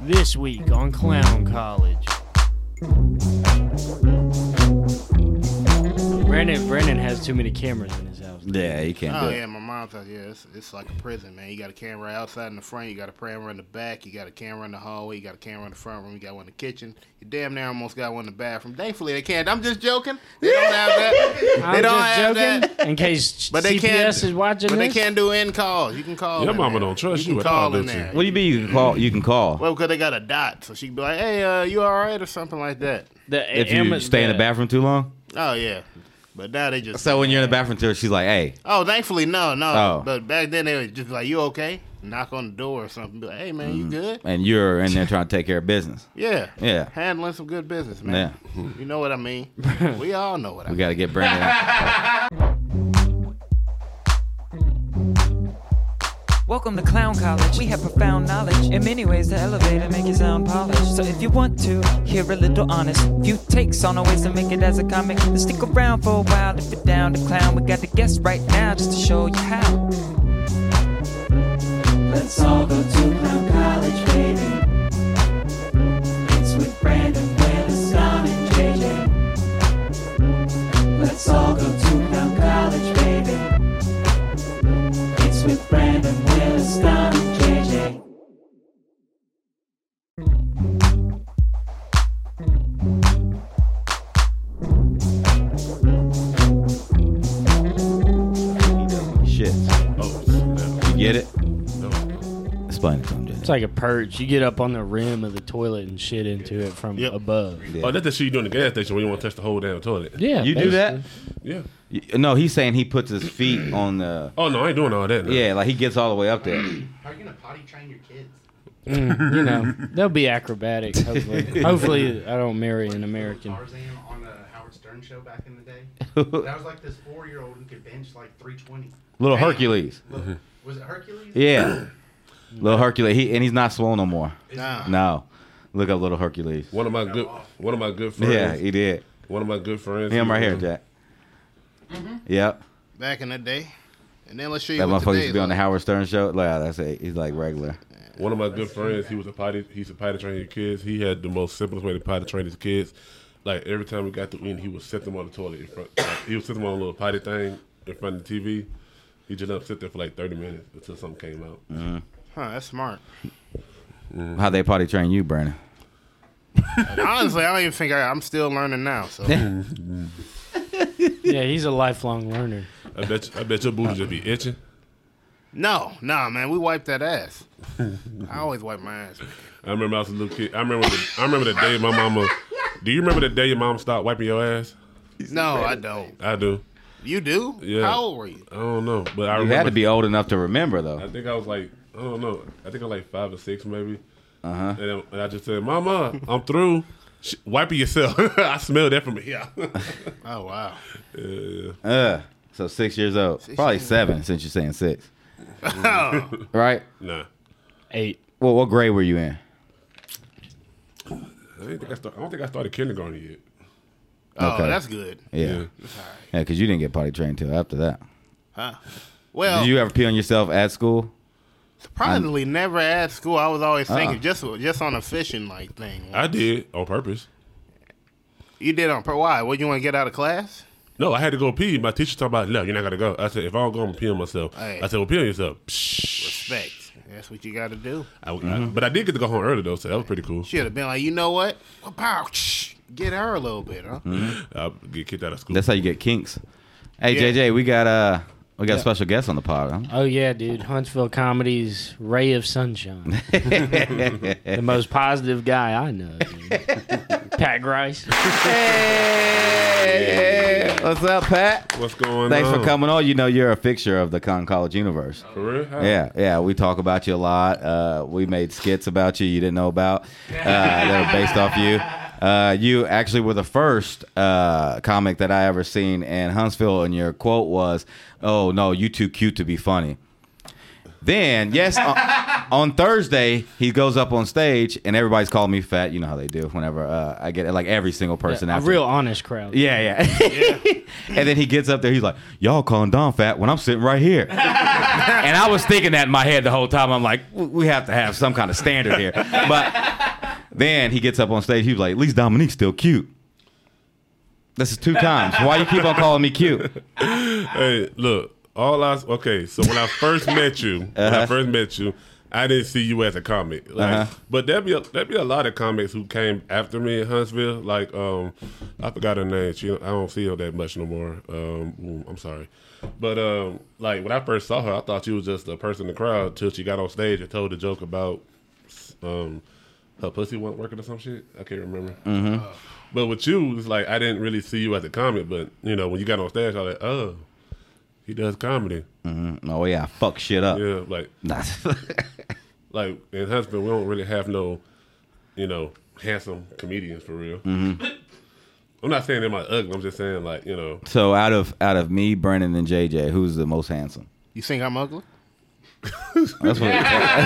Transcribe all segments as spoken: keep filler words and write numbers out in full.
This week on Clown College. Brandon Brandon has too many cameras in his house. Yeah, he can't oh, do it. Oh, yeah, my mom thought, yeah, it's, it's like a prison, man. You got a camera outside in the front, you got a camera in the back, you got a camera in the hallway, you got a camera in the front room, you got one in the kitchen. You damn near almost got one in the bathroom. Thankfully, they can't. I'm just joking. They don't have that. I'm they don't just have joking, that. in case But they C P S can't, is watching But this. they can't do in calls. You can call Your in mama there. don't trust you. you can at all, call in does she? there. What do you mean you can call? You can call. Well, because they got a dot, so she can be like, hey, uh, you all right or something like that. The, If you Am- stay in the bathroom too long? Oh, yeah. But now they just... So when you're in the bathroom too, she's like, hey. Oh, thankfully, no, no. Oh. But back then, they would just be like, you okay? Knock on the door or something. Be like, hey, man, you good? And you're in there trying to take care of business. Yeah. Yeah. Handling some good business, man. Yeah. You know what I mean? We all know what I We mean. got to get Brandon out. Welcome to Clown College. We have profound knowledge. In many ways, the elevator make you sound polished. So if you want to hear a little honest few takes on the ways to make it as a comic, then stick around for a while. If you're down to clown, we got the guest right now just to show you how. Let's all go to Clown College, baby. It's with Brandon, Willis, Don, and J J. Let's all go to Clown College, baby. It's with Brandon, Willis, Don, and J J. Shit. Oh, snap. You get it? No. Explain it to him, J J. It's like a perch. You get up on the rim of the toilet and shit into it from Yep. above. Oh, that's the shit you do in the gas station when you want to touch the whole damn toilet. Yeah, You do that? Yeah. Y- No, he's saying he puts his feet on the. Oh, no, I ain't doing all that. No. Yeah, like he gets all the way up there. How are you gonna potty train your kids? Mm, you know, they'll be acrobatic. Hopefully, hopefully I don't marry an American. Tarzan on the Howard Stern show back in the day. That was like this four-year-old who could bench like three twenty. Little Hercules. Look, was it Hercules? Yeah. Little Hercules. He and he's not swole no more. Nah. No. Look up Little Hercules. One of my good, one of my good friends. Yeah, he did. One of my good friends. Him he right here, was- Jack. Yep. Back in the day. And then let's show you That what motherfucker used today's to be on the like. Howard Stern show. Yeah, that's it. He's like regular. One of my good friends, he was a potty. He's a potty train his kids. He had the most simplest way to potty train his kids. Like every time we got to in, he would set them on the toilet in front. Like, he would set them on a little potty thing in front of the T V. He just let them sit there for like thirty minutes until something came out. Mm-hmm. Huh, that's smart. How they potty train you, Brandon? Honestly, I don't even think I, I'm still learning now. So Yeah, he's a lifelong learner. I bet. You, I bet your booty just be itching. No, no, man, we wipe that ass. I always wipe my ass. I remember I was a little kid. I remember. The, I remember the day my mama. Do you remember the day your mom stopped wiping your ass? No, I don't. I do. You do? Yeah. How old were you? I don't know, but I You remember. had to be old enough to remember, though. I think I was like. I don't know. I think I was like five or six, maybe. Uh huh. And, and I just said, "Mama, I'm through. Sh- wipe it yourself." I smell that from here. Oh, wow. yeah. Uh, so six years old. Probably years seven since you're saying six. Oh, Right? Nah. Eight. Well, what grade were you in? I, didn't think I, start, I don't think I started kindergarten yet. oh Okay. that's good. Yeah. Yeah. Yeah, because you didn't get potty trained till after that. Huh? Well, Did you ever pee on yourself at school? surprisingly, never at school. I was always thinking Uh-uh. just just on a fishing like thing. I did on purpose. You did on per why? What, you want to get out of class? No, I had to go pee. My teacher talked about, no, you're not going to go. I said, if I don't go, I'm going to pee on myself. Hey. I said, well, pee on yourself. Psh. Respect. That's what you got to do. I, I, but I did get to go home early, though, so that was pretty cool. Should have been like, you know what? Well, pow, shh, get her a little bit, huh? I'll get kicked out of school. That's how you get kinks. Hey, Yeah. J J, we got uh, we got a special guest on the pod. Huh? Oh yeah, dude. Huntsville Comedy's Ray of Sunshine. The most positive guy I know. Dude. Pat Grice. Hey, what's up, Pat? What's going Thanks on? for coming on. You know you're a fixture of the Con College universe. For real? How? Yeah, yeah. We talk about you a lot. Uh, we made skits about you you didn't know about uh, that were based off you. Uh, you actually were the first uh, comic that I ever seen in Huntsville, and your quote was, "Oh no, you too cute to be funny." Then, yes, on, on Thursday, he goes up on stage, and everybody's calling me fat. You know how they do whenever uh, I get it, like every single person. A after. real honest crowd. Yeah, yeah. And then he gets up there, he's like, y'all calling Don fat when I'm sitting right here. and I was thinking that in my head the whole time. I'm like, we have to have some kind of standard here. But then he gets up on stage. He was like, at least Dominique's still cute. This is two times. Why you keep on calling me cute? Hey, look, all I okay. So when I first met you, when Uh-huh. I first met you, I didn't see you as a comic. Like, Uh-huh. but there'd be a, there'd be a lot of comics who came after me in Huntsville. Like, um, I forgot her name. She, I don't see her that much no more. Um, ooh, I'm sorry, but um, like when I first saw her, I thought she was just a person in the crowd till she got on stage and told a joke about um, her pussy wasn't working or some shit. I can't remember. Mm-hmm. But with you, it's like I didn't really see you as a comic, but you know when you got on stage, I was like, oh, he does comedy. Mm-hmm. Oh yeah, fuck shit up. Yeah, like like in Huntsville, we don't really have no, you know, handsome comedians for real. Mm-hmm. I'm not saying they're my ugly. I'm just saying like you know. So out of out of me, Brandon, and J J, who's the most handsome? You think I'm ugly? That's what.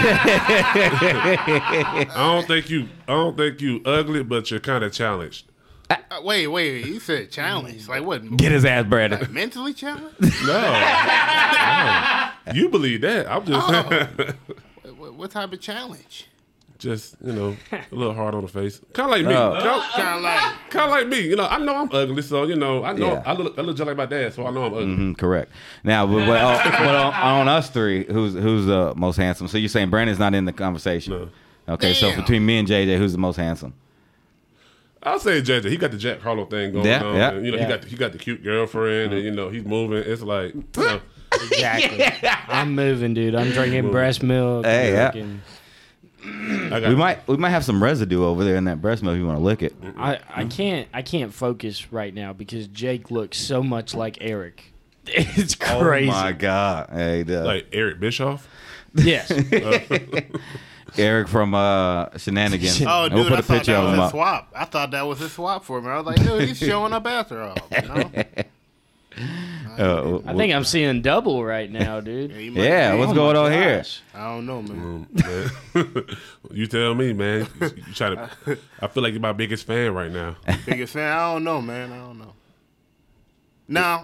I don't think you. I don't think you ugly, but you're kind of challenged. Uh, wait, wait. You said challenge. Like what? Get his ass, Brandon. Like mentally challenged? No, no. You believe that? I'm just what, what type of challenge? just you know a little hard on the face, kind of like me. Oh. Kind of like. Kind of like me, you know. I know I'm ugly, so you know. I know Yeah. I look. I look just like my dad, so I know I'm ugly. Mm, correct. Now, but, but, uh, but on, on us three, who's who's the most handsome? So you're saying Brandon's not in the conversation? No. Okay, so Damn. between me and J J, who's the most handsome? I'll say J J. He got the Jack Harlow thing going Yeah, on. yeah. And, you know, Yeah. he got the, he got the cute girlfriend, and you know he's moving. It's like, you know, Exactly. I'm moving, dude. I'm drinking breast milk. Hey, yeah. drinking- I got We might we might have some residue over there in that breast milk if you want to lick it. I, I can't I can't focus right now because Jake looks so much like Eric. It's crazy. Oh my god! Hey, the, like Eric Bischoff. Yes. Eric from uh, Shenanigans. Oh, And we'll dude, put I a thought picture that of was him a up. swap. I thought that was a swap for me. I was like, dude, he's showing up after all. You know? Uh, I think I'm seeing double right now, dude. He might Yeah, be. what's Oh going my on here? gosh. I don't know, man. Um, man. You tell me, man. You, you try to. I feel like you're my biggest fan right now. Biggest fan? I don't know, man. I don't know. No,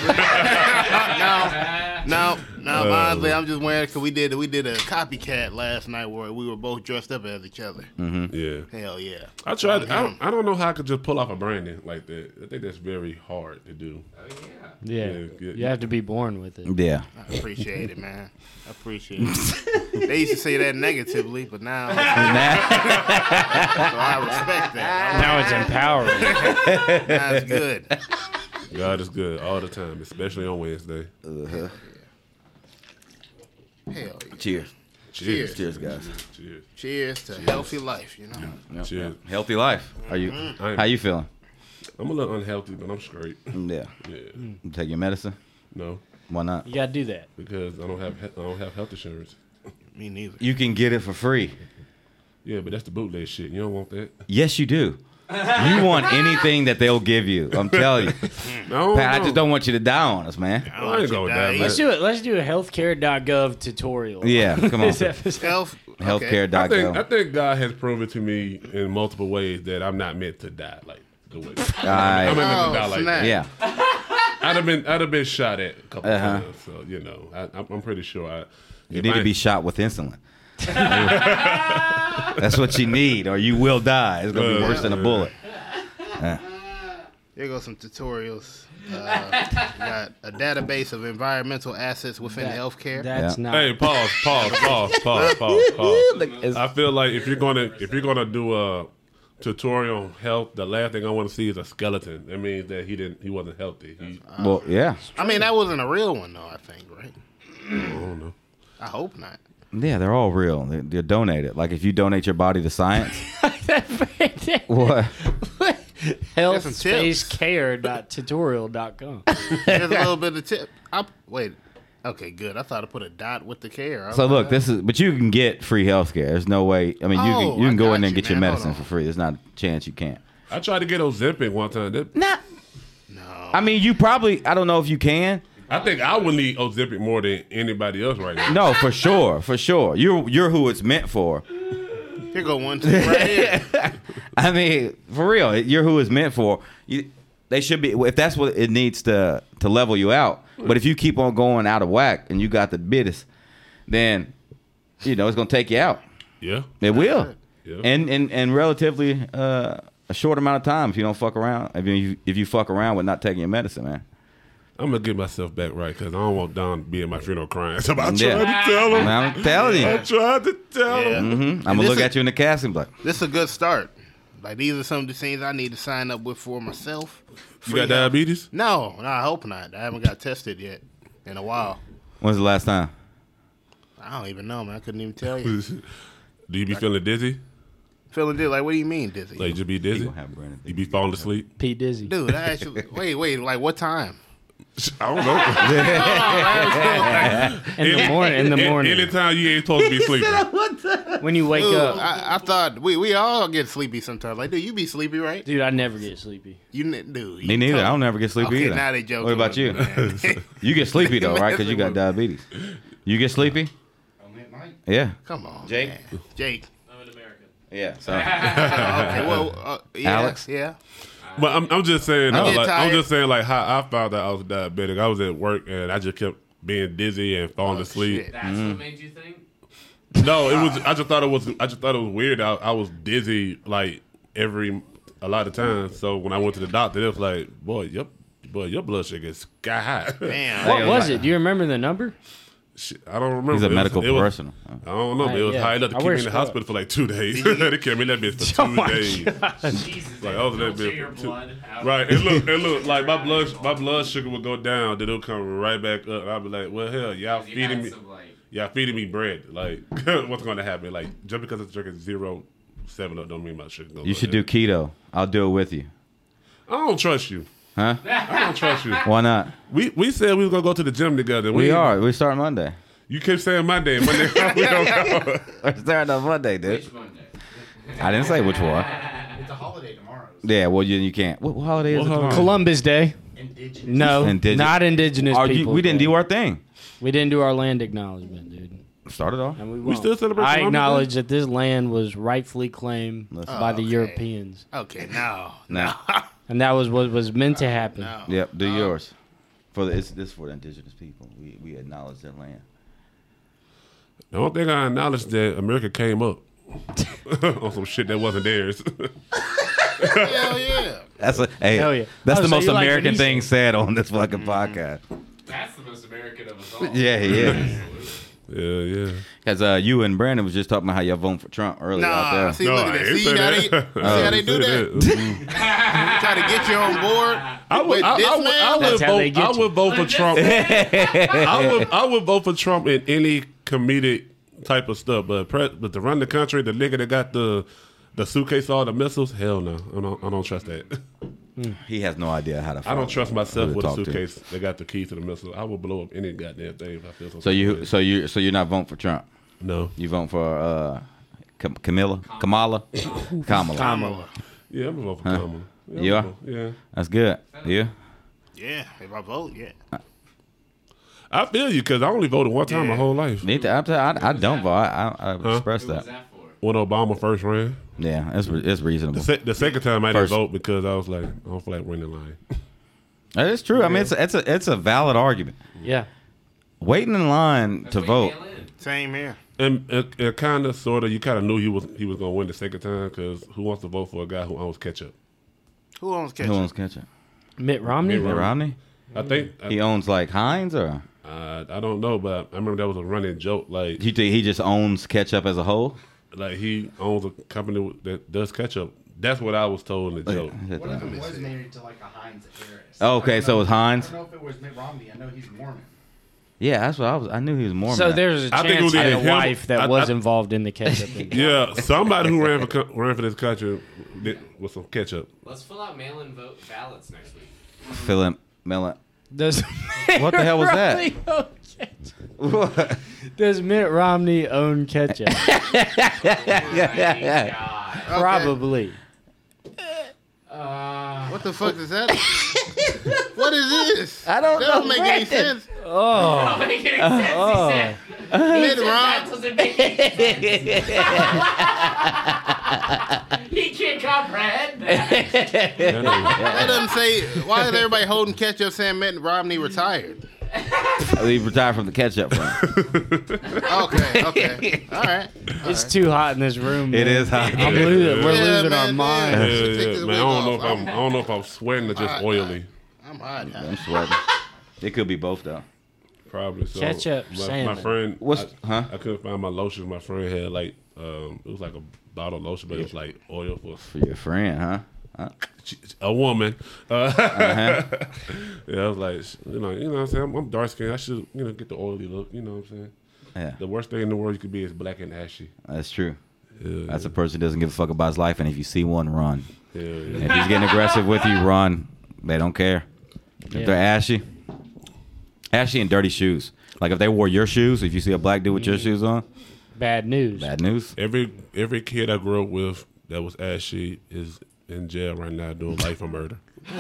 no, no, no. Honestly, I'm just wearing because we did we did a copycat last night where we were both dressed up as each other. Yeah. Hell yeah! I tried. I don't, I don't know how I could just pull off a branding like that. I think that's very hard to do. Yeah. Yeah, yeah. You have to be born with it. Yeah. I appreciate it, man. I appreciate it. They used to say that negatively, but now so I respect that. Now it's empowering. Now it's good. God is good all the time, especially on Wednesday. Hell yeah. Cheers. Cheers. Cheers, guys. Cheers. Cheers to healthy life, you know. Yep, Cheers. yep. Healthy life. Are you? I'm- How you feeling? I'm a little unhealthy, but I'm straight. Yeah. Yeah. You take your medicine? No, Why not? You gotta do that. because I don't have he- I don't have health insurance. Me neither. You can get it for free. Yeah, but that's the bootleg shit. You don't want that. Yes, you do. You want anything that they'll give you. I'm telling you. No, Pat, I no. just don't want you to die on us, man. I I don't ain't want going you down to that. Let's do it. Let's do a healthcare dot gov tutorial. Yeah, come on. This episode. Health. okay. Healthcare I dot think I gov. think God has proven to me in multiple ways that I'm not meant to die like the way I- I'm not meant Oh, to die like snap. that. Yeah. I'd have been I'd have been shot at a couple Uh-huh. times, so you know I, I'm I'm pretty sure I. You if need I- to be shot with insulin. That's what you need, or you will die. It's gonna be worse than a bullet. Here goes some tutorials. Uh, we got a database of environmental assets within That- healthcare. That's Yeah. not. Hey, pause, pause, pause, pause, pause, pause. It's- I feel like if you're gonna if you're gonna do a tutorial on health, the last thing I want to see is a skeleton. That means that he didn't he wasn't healthy. He, Well, yeah, I mean, that wasn't a real one, though, I think, right? I don't know. I hope not. yeah, they're all real. They're, they're donated. Like if you donate your body to science, what? There's some tips. healthspacecare dot tutorial dot com. There's a little bit of tip. I, wait. Okay, good. I thought I put a dot with the care. I was So like, look, this is, but you can get free health care. There's no way. I mean, you Oh, can you can I go got in there and you, get your man. Hold medicine on. for free. There's not a chance you can't. I tried to get Ozempic one time. That, Nah. No. I mean, you probably. I don't know if you can. I think I would need Ozempic more than anybody else right now. No, for sure, for sure. You're you're who it's meant for. Here go one, two, right here. I mean, for real, you're who it's meant for. You, They should be. If that's what it needs to to level you out. But if you keep on going out of whack and you got the bitters, then you know it's gonna take you out. Yeah. It will. Yeah. And and and relatively uh, a short amount of time if you don't fuck around. If you if you fuck around with not taking your medicine, man. I'm gonna get myself back right because I don't want Don to be at my funeral crying. So I tried Yeah. to tell him. I'm telling I you. tried to tell Yeah. him. hmm I'm gonna this look is- at you in the casket and be like, This is a good start. Like these are some of the things I need to sign up with for myself. You Free got health. diabetes? No, no, I hope not. I haven't got tested yet in a while. when's the last time? I don't even know, man. I couldn't even tell you. Do you be feeling dizzy? Feeling dizzy? Like, what do you mean dizzy? Like, you be dizzy? gonna have Brandon You be falling asleep? Pete Dizzy. Dude, I actually wait, wait. Like, what time? I don't know. In the morning. In the morning. Anytime you ain't supposed to be sleeping. When you wake Dude, up. I, I thought we we all get sleepy sometimes. Like, dude, you be sleepy, right? Dude, I never get sleepy. You, ne- dude. Me neither. I don't never get sleepy Okay, either. now they joking. What about with you? me, man. You get sleepy though, right? Because you got Messing diabetes. You get sleepy? Only at night. Yeah. Come on, Jake? man. Jake. I'm an American. Yeah. So Okay, well, uh, yeah, Alex? Yeah. But I'm, I'm just saying, I though, get like, I'm tired. just saying, like how I found out I was diabetic. I was at work and I just kept being dizzy and falling Oh, asleep. shit. That's what made you think? No, it was. I just thought it was. I just thought it was weird. I, I was dizzy like every a lot of times. So when I went to the doctor, it was like, boy, yep, boy, your blood sugar is sky high. Damn. What was it? Do you remember the number? Shit, I don't remember. he's a It was- medical it was- professional. I don't know, but it was Yeah. high enough to I keep wear me in the scrubs. hospital for like two days. they kept me in that bitch for Oh two my days. Jesus. Like, I was in that filter bitch your for two- blood out. Right, it look, it look like my blood, my blood sugar would go down, then it'll come right back up. And I'll be like, well, hell, y'all You feeding had me, some, like, y'all feeding me bread. Like, what's gonna happen? Like, just because it's drinking zero seven up, don't mean my sugar goes You up. should do keto. I'll do it with you. I don't trust you. Huh? I don't trust you. Why not? We we said we was gonna go to the gym together. We are. We start Monday. You kept saying Monday. Monday we don't go. We're starting on Monday, dude. Which Monday? I didn't say which one. It's a holiday tomorrow. Yeah, well, you, you can't. What, what holiday is What it tomorrow? holiday? Columbus Day. Indigenous. No, Indige- not indigenous Are you- people. we didn't Day. do our thing. We didn't do our land acknowledgement, dude. Start it off. And we, We won't. still celebrate I Columbus acknowledge that this land was rightfully claimed Listen. by the Oh, okay. Europeans, Okay, no. No. and that was what was meant to happen. No. Yep, do No. yours. For the, it's this is for the indigenous people. We we acknowledge their land. The only thing I acknowledge that America came up on some shit that wasn't theirs. Hell yeah. That's a hey. Hell yeah. That's Oh, the so most you like what American he thing said. said on this fucking podcast. That's the most American of us all. Yeah, yeah. yeah, yeah. Because uh, you and Brandon was just talking about how y'all voting for Trump earlier out Nah, there. see, No, look I at that. ain't See say how that. they, see how they do that? Mm. Try to get you on board. I would, With I, this I would, I man? would That's how they vote. get I you. would vote for Trump. I would, I would vote for Trump in any comedic type of stuff, but pre, but to run the country, the nigga that got the the suitcase, all the missiles, hell no, I don't, I don't trust that. He has no idea how to. I don't trust myself who to with a talk to. suitcase that got the key to the missile. I will blow up any goddamn thing if I feel so. So you, so you, so you're not voting for Trump. no, You voting for uh, Cam- Camilla, Kamala, Kamala. Kamala. yeah, I'm gonna vote for Huh? Kamala. Yeah, You I'm are? gonna vote- yeah. That's good. Yeah. Yeah, if I vote, yeah. I feel you because I only voted one time my Yeah. whole life. Need to, I, I, I don't vote. I, I, I express Who was that. that for? When Obama first ran, Yeah, it's re- it's reasonable. the, se- the second time I didn't First. vote because I was like, I don't feel like running the line. That is true. I mean, it's a, it's a it's a valid argument. Yeah. Waiting in line That's to why you vote. mail in. Same here. And it, it kind of, sort of, you kind of knew he was he was gonna win the second time because who wants to vote for a guy who owns ketchup? Who owns ketchup? Who owns ketchup? Mitt Romney. Mitt Mitt Romney. I think I, He owns like Heinz, or uh, I don't know, but I remember that was a running joke. Like he he just owns ketchup as a whole. like he owns a company that does ketchup. That's what I was told in the joke. What if it was married to like a Heinz heiress? Oh, okay, I don't so know- it's Heinz? I don't know if it was Mitt Romney. I know he's Mormon. Yeah, that's what I was. I knew he was Mormon. So there's a I think it chance was he had either a him- wife that I- was I- involved in the ketchup. thing. Yeah, somebody who ran for co- ran for this country did, with some ketchup. Let's fill out mail-in vote ballots next week. Philip Miller. Does What the hell was that? Romney own ketchup? Does Mitt Romney own ketchup? My God. Probably. Uh, What the fuck is that? What is this? I don't That know. don't make any sense. Oh. don't make any sense. He Oh. said, Mitt that Romney. doesn't make any sense. He can't comprehend that. That That doesn't say. Why is everybody holding ketchup saying Mitt Romney retired? He retired from the ketchup run. Okay, okay, all right. all It's right. too hot in this room. It man. is hot. I'm losing. We're Yeah, losing man, our mind. yeah. Yeah, Take yeah, this man. I wig don't know off. if I'm. I don't know if I'm sweating or just Hot, oily. I'm hot. I'm sweating. It could be both though. Probably so. Ketchup, my, salmon. My friend, What's- I, huh? I couldn't find my lotion. My friend had like, um, it was like a bottle of lotion, but it was like oil for For your friend, huh? Huh? a woman. Uh, Uh-huh. yeah, I was like, you know, you know what I'm saying? I'm, I'm dark skinned. I should, you know, get the oily look. You know what I'm saying? Yeah, The worst thing in the world you could be is black and ashy. that's true. Yeah, That's a person who doesn't give a fuck about his life, and if you see one, run. yeah, yeah. If he's getting aggressive with you, run. They don't care. If Yeah. they're ashy, ashy and dirty shoes. Like if they wore your shoes, if you see a black dude with your shoes on, Bad news. bad news. Every every kid I grew up with that was ashy is in jail right now doing life for murder.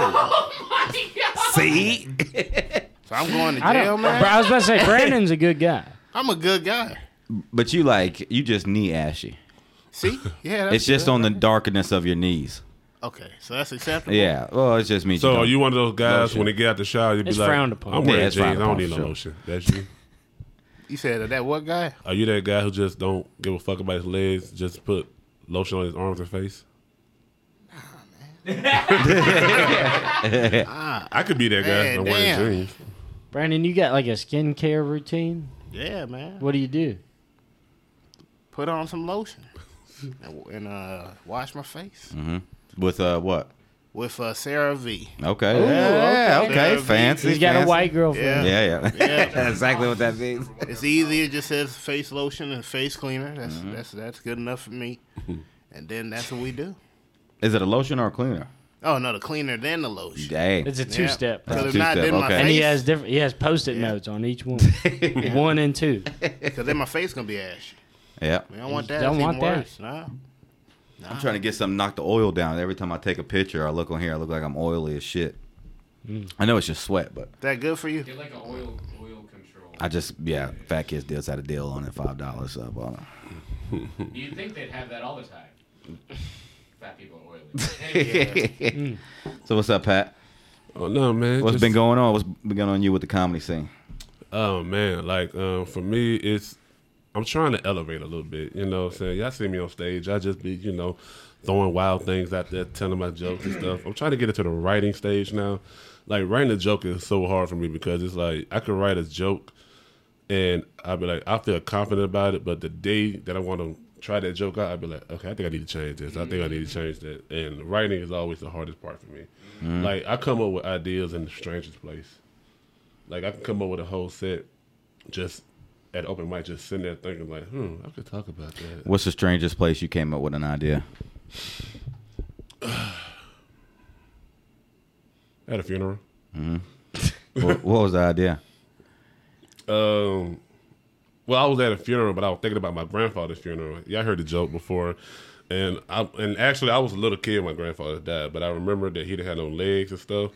See, So I'm going to I jail, don't. man. Bro, I was about to say Brandon's a good guy. I'm a good guy. but you like you just knee ashy. See? Yeah, that's It's just good. on the darkness of your knees. Okay, so that's acceptable. Yeah, well, it's just me. So are you one of those guys Lotion. when they get out the shower, you be It's like, frowned upon. I'm Yeah, wearing it's jeans, I frowned don't upon, need no sure. lotion. That's you. You said that what guy? Are you that guy who just don't give a fuck about his legs, just put lotion on his arms and face? I could be that guy. Man, I'm wearing damn. jeans. Brandon, you got like a skincare routine? Yeah, man. What do you do? Put on some lotion and, and uh, wash my face with uh what? with uh, Sarah V. Okay, Ooh, yeah, okay. okay, He's fancy. He's got a fancy. white girlfriend. Yeah. Yeah, yeah, Yeah. That's exactly what that means. It's easy. It just says face lotion and face cleaner. That's Mm-hmm. that's that's good enough for me. And then that's what we do. Is it a lotion or a cleaner? Oh no, the cleaner then the lotion. Dang. It's a two step. Because if Two not, step, then my okay. And he face, has different. He has post-it notes on each one, one and two. because then my face gonna be ashy. Yeah. We don't want that. Don't It's want even that. worse. No. I'm trying to get something knock the oil down. Every time I take a picture, I look on here, I look like I'm oily as shit. I know it's just sweat, but Is that good for you? Get like an oil oil control. I just yeah, Fat Kids Deals had a deal on it, five dollars up on it. You'd think they'd have that all the time. Fat people are oily. Yeah. So what's up, Pat? Oh no, man. What's Just- been going on? What's been going on with you with the comedy scene? Oh man, like um, for me, it's I'm trying to elevate a little bit. You know what I'm saying? Y'all see me on stage. I just be, you know, throwing wild things out there, telling my jokes and stuff. I'm trying to get into the writing stage now. Like writing a joke is so hard for me because it's like I could write a joke and I'll be like, I feel confident about it, but the day that I want to try that joke out, I'll be like, okay, I think I need to change this. I think I need to change that. And writing is always the hardest part for me. Like I come up with ideas in the strangest place. Like I can come up with a whole set just at open mic, just sitting there thinking like, hmm, I could talk about that. What's the strangest place you came up with an idea? At a funeral. what, what was the idea? Um, well, I was at a funeral, but I was thinking about my grandfather's funeral. Yeah, I heard the joke before, and I and actually I was a little kid when my grandfather died, but I remember that he didn't have no legs and stuff.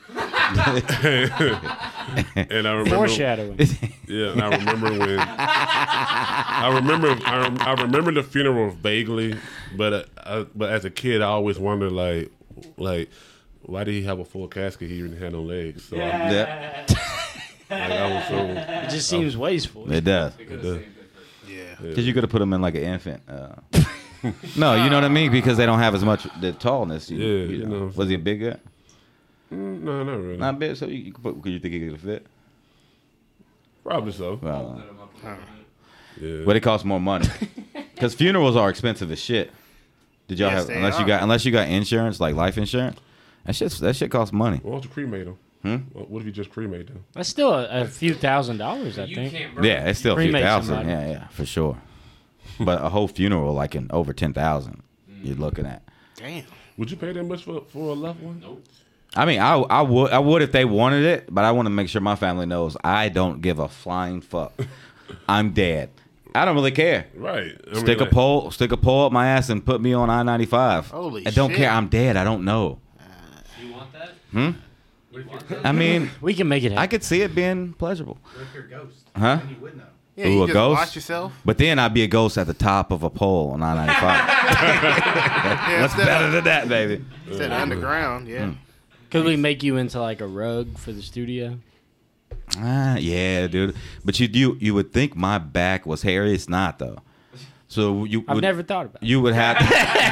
And I remember, Foreshadowing. yeah, and I remember when I remember I, rem- I remember the funeral vaguely, but uh, I, but as a kid I always wondered like like why did he have a full casket? He didn't have no legs. So I, Yeah, like, I was so. It just seems wasteful. it does. They could have does. saved it for Yeah. Because you could have put them in like an infant. Uh, no, you know what I mean? Because they don't have as much the tallness. You, Yeah, you you know. know. Was he a big guy? Mm, No, not really. Not big. So you, you could put. Could you think he could fit? Probably so. Well, them up a little bit. Yeah. but it costs more money. Because funerals are expensive as shit. Did y'all Yes, have they unless you are. got unless you got insurance like life insurance? That shit that shit costs money. Why don't you cremate them? Hmm? What what if you just cremate them? That's still a, a few thousand dollars, I You think. can't burn Yeah, it's still a few Cremate thousand. somebody. Yeah, yeah, for sure. But a whole funeral like in over ten thousand. You're looking at. Damn. Would you pay that much for for a loved one? Nope. I mean, I I would I would if they wanted it, but I want to make sure my family knows I don't give a flying fuck. I'm dead. I don't really care. Right. I Stick mean, a like, pole, stick a pole up my ass, and put me on I ninety-five. Holy I don't shit. care. I'm dead. I don't know. You want that? Hmm? What if you're I mean, We can make it I happen. could see it being pleasurable. What if you're a ghost? Huh? Then you would know. Yeah, Ooh, you a just ghost? watch yourself. But then I'd be a ghost at the top of a pole on I ninety-five. Yeah, What's instead better of, than that, baby? instead of underground, yeah. Mm. Could we make you into like a rug for the studio? Ah, yeah, dude. But you you you would think my back was hairy. It's not though. So you I've would, never thought about it. you would have to,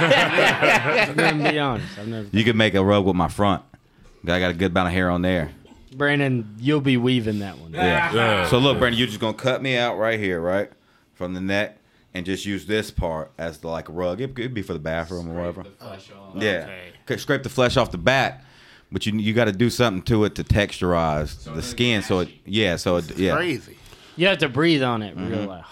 I'm gonna be honest. I've never. you could make a rug with my front. I got a good amount of hair on there. Brandon, you'll be weaving that one. Yeah. Yeah. So look, Brandon, you're just gonna cut me out right here, right, from the neck, and just use this part as the like rug. It could be for the bathroom or whatever. The flesh off. Yeah. Okay. Could scrape the flesh off the back, but you you got to do something to it to texturize So the it's skin. So it ashy. yeah. So it, yeah. Crazy. You have to breathe on it real loud.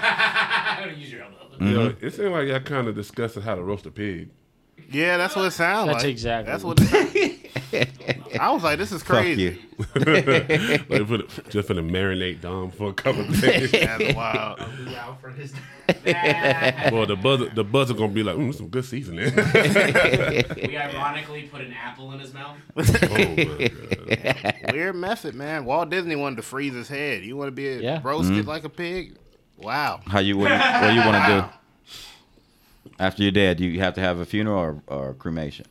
Use your elbow. You know, it seemed like y'all kind of discussing how to roast a pig. Yeah, that's what it sounds like. That's exactly That's what what it sounds. I was like, this is Fuck crazy. you. Like, put it, just for the marinate Dom for a couple of days. That's wild. Be out for his. Well, the buzzer, the buzzer gonna be like, mm, some good seasoning. We ironically put an apple in his mouth. Oh my god. Weird method, man. Walt Disney wanted to freeze his head. You want to be Yeah. roasted like a pig? Wow. How you what, what you want to do after you're dead? You have to have a funeral or, or cremation.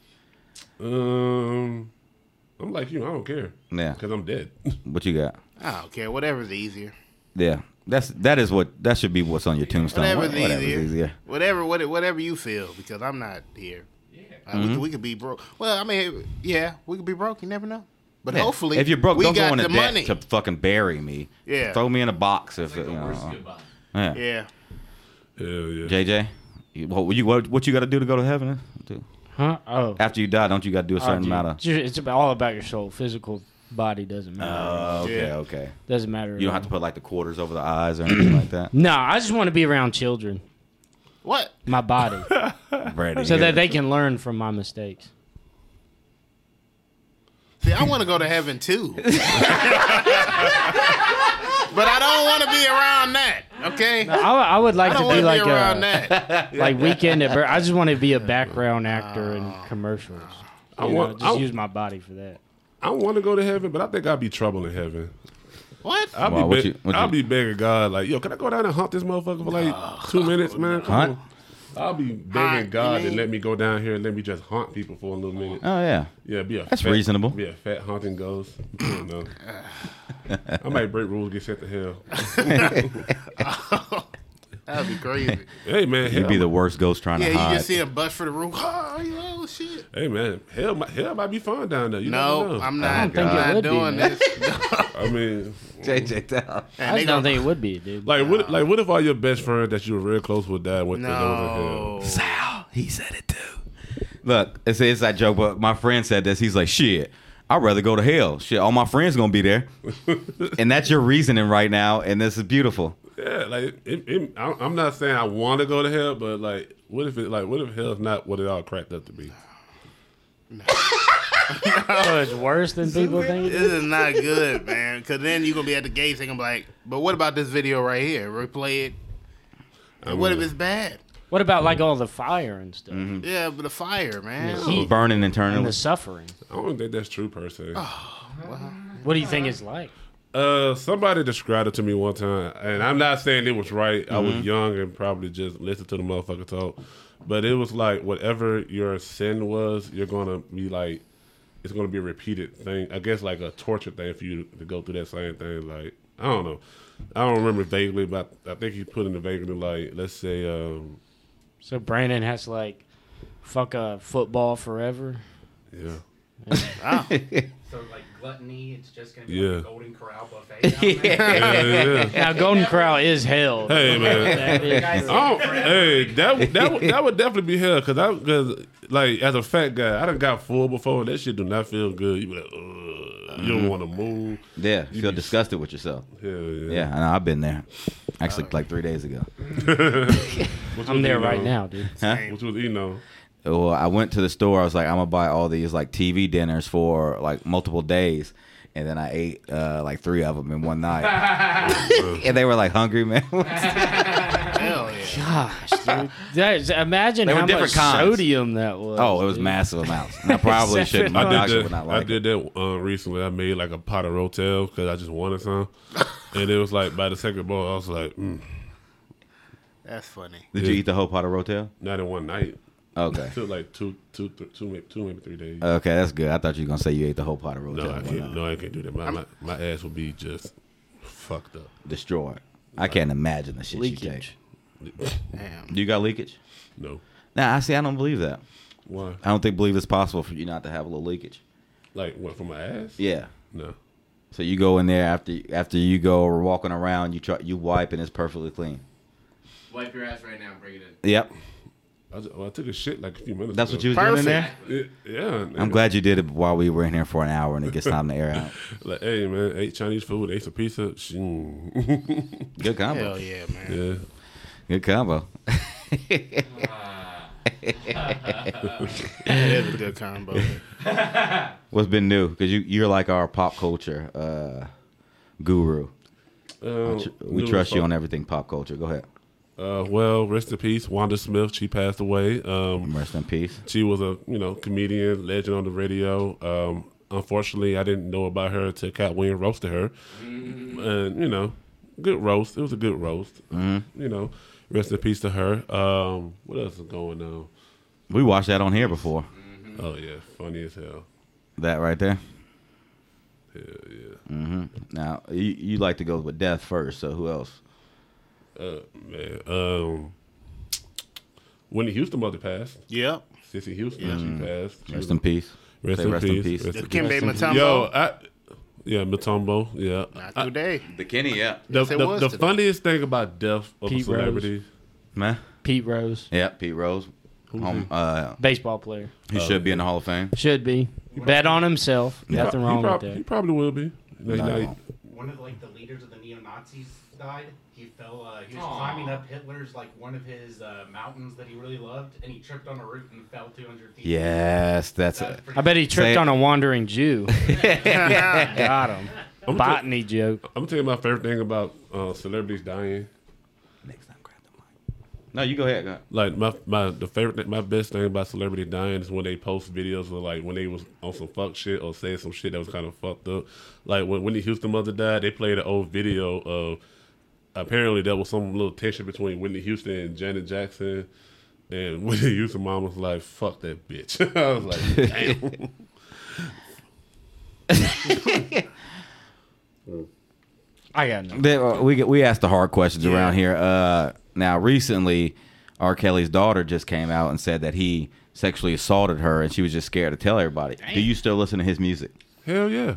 Um, I'm like you. I don't care. Yeah. Because I'm dead. What you got? I don't care. Whatever's easier. Yeah. That's that is what that should be what's on your tombstone. Whatever's What- Whatever's easier. easier. Whatever, what, whatever you feel, because I'm not here. Yeah. Uh, we, could, we could be broke. Well, I mean, yeah, we could be broke. You never know. But Yeah. hopefully, if you're broke, we don't got go into the debt money. to fucking bury me. Yeah. Throw me in a box if It's like you the know. worst goodbye. Yeah. Yeah. Hell yeah. J J, you- what you what, what you got to do to go to heaven? Do? Huh? Oh. After you die, don't you got to do a Oh, certain dude. amount of? It's just- It's about, all about your soul. Physical body doesn't matter. Oh, okay, Yeah. okay. doesn't matter. You don't have to put like the quarters over the eyes or anything like that. No, I just want to be around children. What? My body, Brandon, so you that got- they can learn from my mistakes. See, I want to go to heaven too. But I don't want to be around that. Okay. I, I would like I don't to want be to like be around a that. like weekend at Bur- I just want to be a background actor in commercials. I You know, want. just I, use my body for that. I want to go to heaven, but I think I'll be trouble in heaven. What? I'll Wow, be, what beg- you- what I'll you- be begging God, like, yo, can I go down and hunt this motherfucker for like two minutes, man? Come Hunt? on. I'll be Hunt, begging you God to mean? let me go down here and let me just hunt people for a little minute. Oh yeah. Yeah, be a That's fat, reasonable. Be a fat hunting ghost. I don't know. I might break rules, get sent to hell. That'd be crazy. Hey man, hell, You'd be the worst ghost trying Yeah, to you hide. just see a bust for the roof. Oh, you know, shit. hey man, hell, might, hell might be fun down there. You never No, know. I'm I not. don't think I'm it not would be, doing man. this. I mean, J J, tell. And I they just don't gonna- think it would be, dude. like what? Like what if all your best friends that you were real close with died? What? No. Sal, he said it too. Look, it's, it's that joke, but my friend said this. He's like, shit, I'd rather go to hell. Shit, all my friends gonna be there. And that's your reasoning right now, and this is beautiful. Yeah, like it, it, I- I'm not saying I want to go to hell, but like, what if it? Like, what if hell's not what it all cracked up to be? Oh, it's worse than people think. This is not good, man. Because then you're going to be at the gates. They're going to be like, but what about this video right here? Replay it. I And what if mean, it's bad? What about like all the fire and stuff, Yeah, but the fire, man. the heat, Burning and internally. the suffering? I don't think that's true per se. What do you think it's like? Uh, somebody described it to me one time, and I'm not saying it was right. I Mm-hmm. was young and probably just listened to the motherfucker talk, but it was like whatever your sin was, you're gonna be like, it's gonna be a repeated thing. I guess like a torture thing for you to go through that same thing. Like I don't know, I don't remember vaguely, but I think he put in the vaguely like, let's say, um, So Brandon has to like fuck a football forever. yeah. Wow. So like gluttony, it's just gonna be Yeah. like a Golden Corral buffet. Down there. Yeah, yeah, yeah. Now Golden Corral is hell. Hey man, That is Guys, true. Oh, hey, that would- that would- that would definitely be hell because I because like as a fat guy, I done got full before and that shit do not feel good. You be like, ugh, you don't want to move. Yeah, you You feel be- disgusted with yourself. Hell yeah. Yeah, I know, I've been there. Actually, like three days ago. What you I'm was there eating right on? now, dude. Huh? What you was eating on? Well, I went to the store. I was like, I'm gonna buy all these like T V dinners for like multiple days, and then I ate uh, like three of them in one night, and they were like hungry, man. Hell yeah. Gosh, dude. That is- imagine They were how much different kinds. sodium that was. Oh, it was dude. massive amounts. And I probably Seven shouldn't. My hundred. I doctor did would that. not I like did that uh, recently. I made like a pot of Rotel because I just wanted some. And it was like by the second bowl, I was like, mm, That's funny. Did you eat the whole pot of Rotel? not in one night. Okay. It took like two, two, th- two, maybe two, maybe three days. Okay, that's good. I thought you were gonna say you ate the whole pot of Rotel. no, I in one can't. night. No, I can't do that. My, my my ass would be just fucked up. Destroyed. I can't imagine the shit Leakage. you take. Damn. You got leakage? No, Nah, I see. I don't believe that. why? I don't think believe it's possible for you not to have a little leakage. Like what for my ass? Yeah. No. So you go in there after after you go or walking around, you try you wipe and it's perfectly clean. Wipe your ass right now and bring it in. Yep. I, just, well, I took a shit like a few minutes. That's ago. what you was doing in there. It, yeah. I'm glad you did it while we were in here for an hour and it gets time to air out. Like, hey man, ate Chinese food, ate some pizza. Mm. Good combo. Hell yeah, man. Yeah. Good combo. That is a good combo. What's been new? Because you you're like our pop culture uh, guru. Um, We new trust you folk. on everything pop culture. Go ahead. Uh, well, rest in peace, Wanda Smith. She passed away. Um, Rest in peace. she was a you know comedian, legend on the radio. Um, unfortunately, I didn't know about her until Cat Williams roasted her, and you know, good roast. It was a good roast. You know, rest in peace to her. Um, what else is going on? We watched that on here before. Oh yeah, funny as hell. That right there. Hell yeah. hmm Now you, you like to go with death first. So who else? Uh, man. Um, Whitney Houston mother passed. Yep. Sissy Houston, she passed. She Rest was- in peace. Rest Say in rest in peace. peace. Rest The in Kimbe Rest in Mutombo. Yo, I, yeah, Matumbo, yeah. Not I- today. The Kenny, yeah. the Yes, it the, was the today. funniest thing about death of Pete a celebrity, Man. Pete Rose, Yeah, Pete Rose. Home, uh, baseball player. he should be in the Hall of Fame. Should be. Bet on himself. Yeah. Nothing he, wrong prob- with he that. probably will be. Now, No, now he- no. One of like the leaders of the neo-Nazis died. He fell. Uh, he was Aw. climbing up Hitler's like one of his uh, mountains that he really loved, and he tripped on a root and fell two hundred feet. Yes, that's That was it. pretty I bet he tripped Say- on a wandering Jew. Got him. I'm gonna, tell, Botany joke. I'm gonna tell you my favorite thing about uh, celebrities dying. Next time, grab the mic. No, you go ahead. Go ahead. Like my my the favorite thing, my best thing about celebrity dying is when they post videos of like when they was on some fuck shit or saying some shit that was kind of fucked up. Like when Whitney Houston mother died, they played an old video of apparently there was some little tension between Whitney Houston and Janet Jackson, and Whitney Houston mom was like, "Fuck that bitch." I was like, "Damn." I got no. They- uh, we get- we asked the hard questions Yeah. around here. Uh, now, recently, R. Kelly's daughter just came out and said that he sexually assaulted her, and she was just scared to tell everybody. Do you still listen to his music? Hell yeah.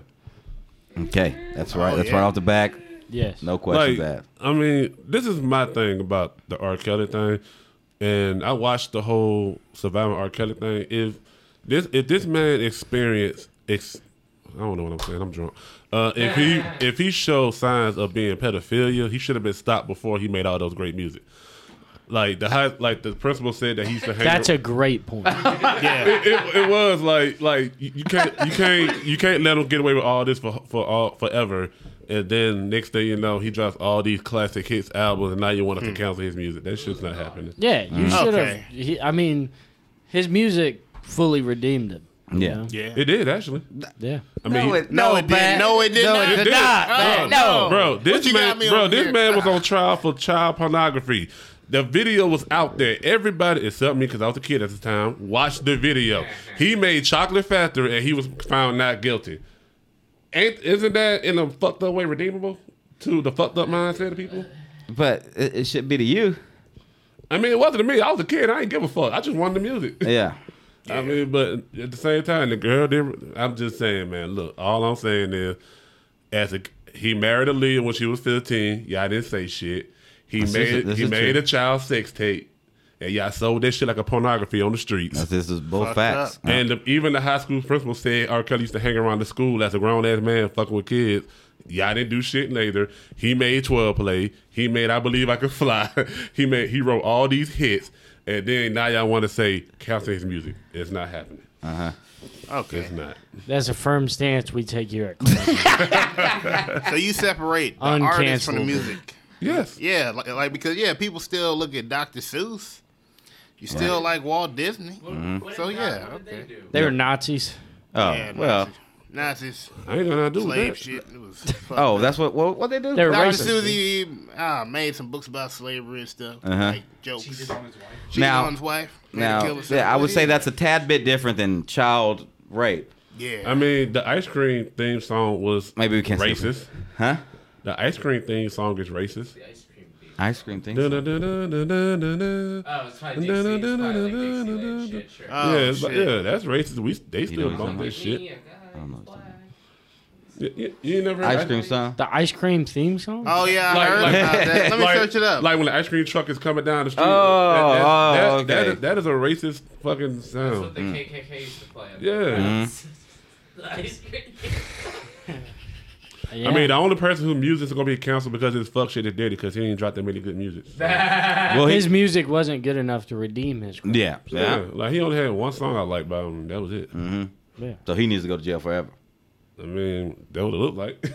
Okay, that's right. Oh, that's yeah. right off the back. Yes. No questions Like, asked. I mean, this is my thing about the R. Kelly thing, and I watched the whole surviving R. Kelly thing. If this if this man experienced, ex, I don't know what I'm saying. I'm drunk. Uh, if he if he showed signs of being pedophilia, he should have been stopped before he made all those great music. Like the high, like the principal said that he used to hang. That's a great point. Yeah. it, it, it was like like you you can't you can't you can't let him get away with all this for for all forever, and then next thing you know he drops all these classic hits albums, and now you want us to cancel his music. That shit's not happening. Yeah, you should have. Okay. he- I mean, his music fully redeemed him. you Yeah. know? Yeah. It did actually. Yeah. I mean, he- No, it didn't. No, it did No, not. it It did not. Oh, No. bro, What this you got man, me bro, over this here? man was on trial for child pornography. The video was out there. Everybody, except me, because I was a kid at the time, watched the video. He made Chocolate Factory, and he was found not guilty. Ain't isn't that in a fucked up way redeemable to the fucked up mindset of people? But it, it should be to you. I mean, it wasn't to me. I was a kid. I ain't give a fuck. I just wanted the music. Yeah. I mean, but at the same time, the girl didn't. I'm just saying, man. Look, all I'm saying is, as a he married Aaliyah when she was fifteen. Y'all didn't say shit. He This is- made this he is made true. a child sex tape, and y'all sold that shit like a pornography on the streets. That's, this is both Fucked facts. up. And the, even the high school principal said R. Kelly used to hang around the school as a grown ass man fucking with kids. Y'all didn't do shit neither. He made twelve play. He made I Believe I Could Fly. he made he wrote all these hits, and then now y'all want to say cancel his music. It's not happening. Okay. It's not. That's a firm stance we take here at Cleveland. So you separate the artist from the Uncancelable. music. Yes. Yeah, like, like because yeah, people still look at Doctor Seuss. You still like Walt Disney. What So, did yeah, that- what did okay. they do? They were Nazis. Oh, Yeah, well, Nazis, I ain't gonna do slave that. shit. It was. Oh, that's what what what they do? They're Doctor racist. Susie uh, made some books about slavery and stuff, Uh-huh. like jokes. Cheated on his wife. Cheated Now- on his wife. made her Now, kill herself. yeah, I would say Yeah. that's a tad bit different than child rape. Yeah. I mean, the ice cream theme song was Maybe we can't say- racist. Huh? The ice cream theme song is racist. The ice cream theme. Ice cream thing. Dun, dun, dun, dun, dun, dun, dun, dun. Oh, it's probably Dixie. It's probably like Dixie Lane shit, sure. Oh, yeah, it's like, shit. yeah, that's racist. We they You still know bump what that shit. Me, a guy, don't know. black. You, you, you ain't never heard Ice cream song. The ice cream theme song? Oh yeah, I Like- heard like- about that. Let me like, search it up. Like when the ice cream truck is coming down the street. Oh, that, that, oh, that, that okay. is, that is a racist fucking That's sound. what the K K K used to play. Yeah. Mhm. The ice cream. Yeah. I mean, the only person whose music is gonna be canceled because his fuck shit is Diddy because he ain't dropped that many good music. So, Well, his he, music wasn't good enough to redeem his crime. yeah, yeah, yeah. like he only had one song I liked by him. That was it. hmm Yeah. So he needs to go to jail forever. I mean, that what it looked like.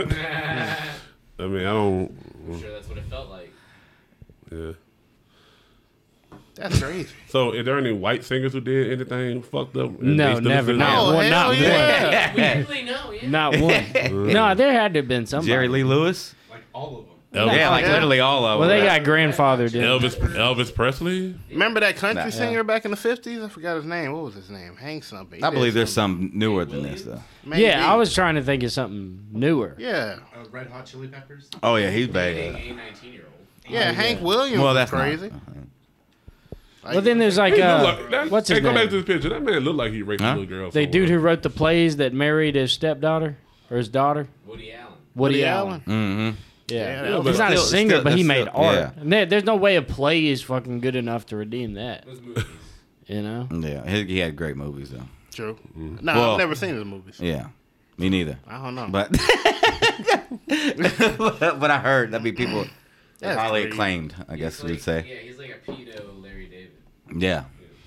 I mean, I don't. I'm sure that's what it felt like. Yeah. That's crazy. So, is there any white singers who did anything fucked up? and No, they still never. listen to Not Oh, it? one. hell Not yeah. We really know, yeah. one. Not one. No, there had to have been somebody. Jerry Lee Lewis. Like all of them. Elvis, Yeah, like Yeah. literally all of Well, them. they got grandfathered in. Elvis, Elvis Presley. Remember that country Nah. singer back in the fifties? I forgot his name. What was his name? Hank something. He I did believe there's something. some newer than this though. Maybe. Yeah, I was trying to think of something newer. Yeah. Uh, Red Hot Chili Peppers. Oh yeah, he's A bad. nineteen-year-old. Yeah, Oh, Hank yeah. Williams Well, was that's crazy. not. Like, Well, then there's like, He look uh, like, that, what's hey, his go back name? to this picture. That man looked like he raped Huh? a little girl. The dude who somewhere. wrote the plays that married his stepdaughter or his daughter, Woody Allen. Woody, Woody Allen. Mm-hmm. Yeah, Yeah, that was- he's not a still- singer, still- but he that's made still- art. yeah. And there, there's no way a play is fucking good enough to redeem that. Those movies. You know? Yeah, he, he had great movies though. True. Mm. No, Well- I've never seen his movies. Yeah, me neither. I don't know. But but I heard that be people That's highly crazy. acclaimed. I He's guess like, you'd say. Yeah, he's like a pedo Larry David. Yeah.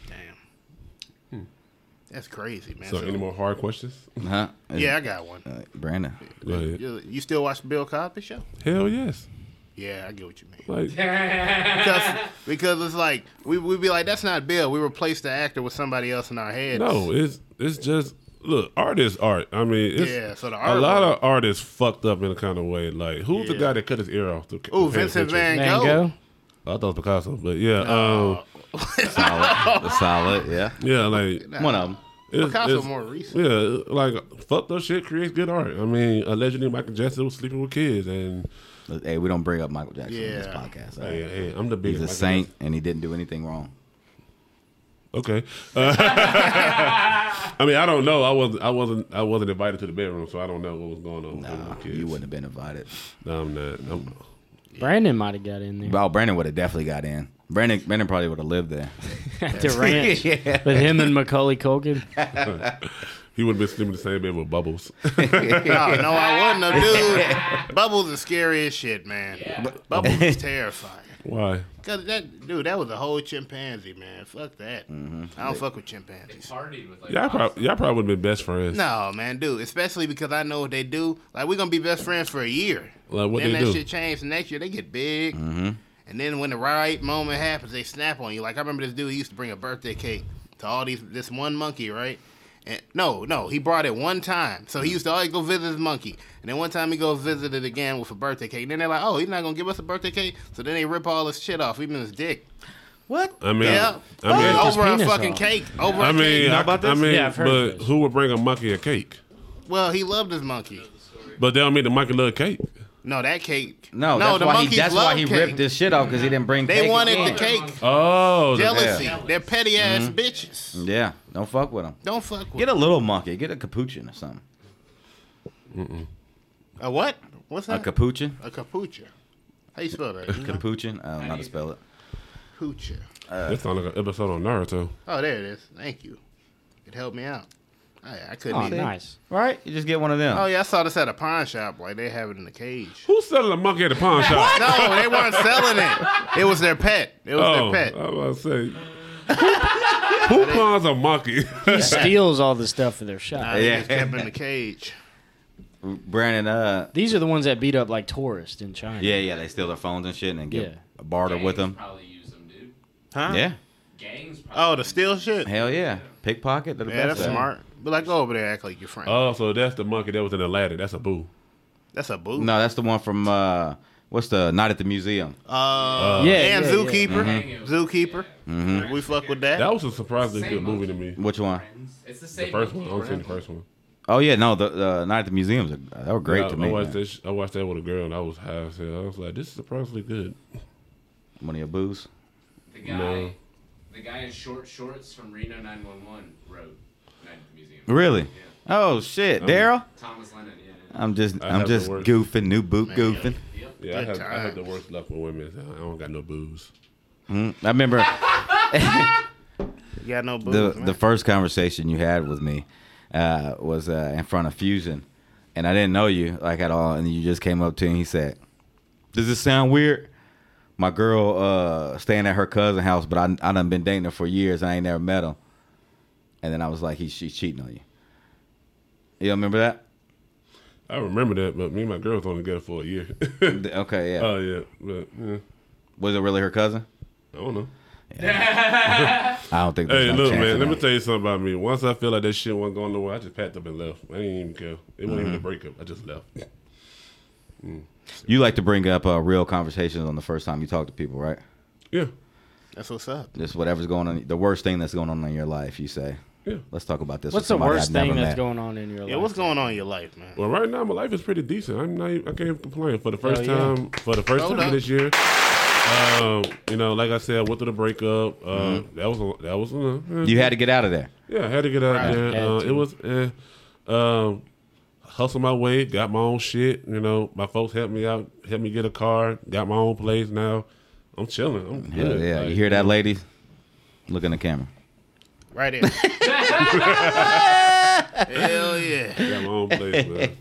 Damn. That's crazy, man. So, So- any more hard questions? Huh? yeah, I got one. Uh, Brandon. Go ahead. You, you still watch the Bill Cosby show? Hell yes. Yeah, I get what you mean. Like, Because, because it's like we we be like, that's not Bill. We replaced the actor with somebody else in our heads. no, it's it's just look, art is art. I mean, it's Yeah, so the a art. lot of art is fucked up in a kind of way. Like, who's the Yeah. guy that cut his ear off? To, Ooh, to paint a Vincent picture? Van Van Gogh. Gogh. I thought it was Picasso, but yeah, Uh, um, Solid. Solid. Yeah. yeah, like nah, One of them. it's, Picasso it's- more recent. Yeah, like fucked up shit creates good art. I mean, allegedly Michael Jackson was sleeping with kids, and Hey, we don't bring up Michael Jackson in this Yeah. podcast. all hey, right? hey, I'm the He's biggest a Michael saint, and he didn't do anything wrong. Okay. Uh, I mean, I don't know. I wasn't. I wasn't. I wasn't invited to the bedroom, so I don't know what was going on. with No, the kids. you wouldn't have been invited. No, I'm not. I'm, Brandon might have got in there. Well, Brandon would have definitely got in. Brandon, Brandon probably would have lived there. At the ranch Yeah. with him and Macaulay Culkin. he would have been sleeping in the same bed with Bubbles. No, no, I wouldn't have, dude. Bubbles is scary as shit, man. Bu- Bubbles is terrifying. Why? Cause that dude, that was a whole chimpanzee, man. Fuck that. Mm-hmm. I don't fuck with They chimpanzees. partied with like. Y'all probably y'all probably would have been best friends. No, man, dude. Especially because I know what they do. Like we're gonna be best friends for a year. Like what then they that do? shit changed. Next year they get big, Mm-hmm. and then when the right moment happens, they snap on you. Like I remember this dude. He used to bring a birthday cake to all these this one monkey, right? And no, no, he brought it one time. So he used to always go visit his monkey. And then one time he goes visit it again with a birthday cake. And then they're like, oh, he's not gonna give us a birthday cake. So then they rip all his shit off, even his dick. What? I mean, Yeah, I mean, Oh. over a penis fucking off. cake. Over I a mean, cake. know I, about I this? mean, Yeah, I've heard of but this. who would bring a monkey a cake? Well, he loved his monkey. But they don't mean the monkey love cake. No, that cake. No, no, that's the why he, monkeys that's why love he cake. ripped his shit off because he didn't bring They cake wanted again. the cake. Oh, the- Jealousy. Yeah. They're petty ass bitches. Yeah, don't fuck with him. Don't fuck with Get a little monkey. Get a capuchin or something. a what? What's A that? capuchin? A capucha. How you spell that? Capuchin? I don't know how to spell it. Capucha. That sounds like an episode on Naruto. Oh, there it is. Thank you. It helped me out. I, I couldn't Oh, even. nice. Right? You just get one of them. Oh yeah, I saw this at a pawn shop. Like they have it in the cage. Who's selling a monkey at the pawn shop? No, they weren't selling it. It was their pet. It was Oh, their pet. I was about to say. Who, who pawns a monkey? He steals all the stuff for their shop. Nah, they Yeah. just kept in the cage. Brandon, uh, These are the ones that beat up like tourists in China. yeah, yeah, they steal their phones and shit and then get Yeah. a barter with them. Probably use them, dude. Huh? Yeah. Gangs. Probably Oh, the steal shit. Hell yeah. Pickpocket. They're the Yeah, best that's at it. smart. But like, go over there, act like your friend. Oh, so that's the monkey that was in the ladder. That's a boo. That's a boo. No, that's the one from uh, what's the Night at the Museum? Uh, Yeah, and yeah, Zookeeper. yeah. Zookeeper. Mm-hmm. We fuck with that. That was a surprisingly Same good movie to monkey. me. Which one? It's the The same. first one. I monkey. only seen the first one. Oh yeah, no, the, the Night at the Museums. Are, they were great Yeah, to I, me. I watched man. that. sh- I watched that with a girl, and I was high as hell. I was like, "This is surprisingly good." One of your boos. The guy, No. the guy in short shorts from Reno nine one one wrote Night at the Museum. Really? Yeah. Oh shit, Um, Daryl. Thomas Lennon. Yeah. yeah. I'm just, I I'm have the just worst. goofing, new boot goofing. Yep. Yeah, I Good had, I had the times. worst luck with women. I don't got no booze. Mm, I remember You got no boos, the man. the first conversation you had with me uh, was uh, in front of Fusion, and I didn't know you like at all, and you just came up to me and he said, "Does this sound weird? My girl uh, staying at her cousin's house, but I I done been dating her for years, and I ain't never met him." And then I was like, "He's she's cheating on you." You remember that? I remember that, but me and my girl was only together for a year. Okay, yeah. Oh yeah, but yeah, Was it really her cousin? I don't know. I don't think. There's Hey, no look, chance man. of Let me that. tell you something about me. Once I feel like that shit wasn't going nowhere, I just packed up and left. I didn't even care. It wasn't even a breakup. I just left. You like to bring up uh, real conversations on the first time you talk to people, right? Yeah, That's what's up. Just whatever's going on, the worst thing that's going on in your life, you say. yeah. Let's talk about this. What's with the somebody worst I've never thing that's met. going on in your life? Yeah, what's going on in your life, man? Well, right now my life is pretty decent. I'm not. Even, I can't even complain. For the first Hell yeah. time, for the first Hold time up. this year, um, you know, like I said, I went through the breakup. Uh, Mm-hmm. That was a, that was. Uh, eh. You had to get out of there. Yeah, I had to get out Right. there. Had Uh, to. it was eh, um, hustle my way, got my own shit. You know, my folks helped me out, helped me get a car, got my own place. Now I'm chilling. I'm Hell good. yeah. Like, You hear that, ladies? Look in the camera. Right there. Hell yeah. Got my own place, man.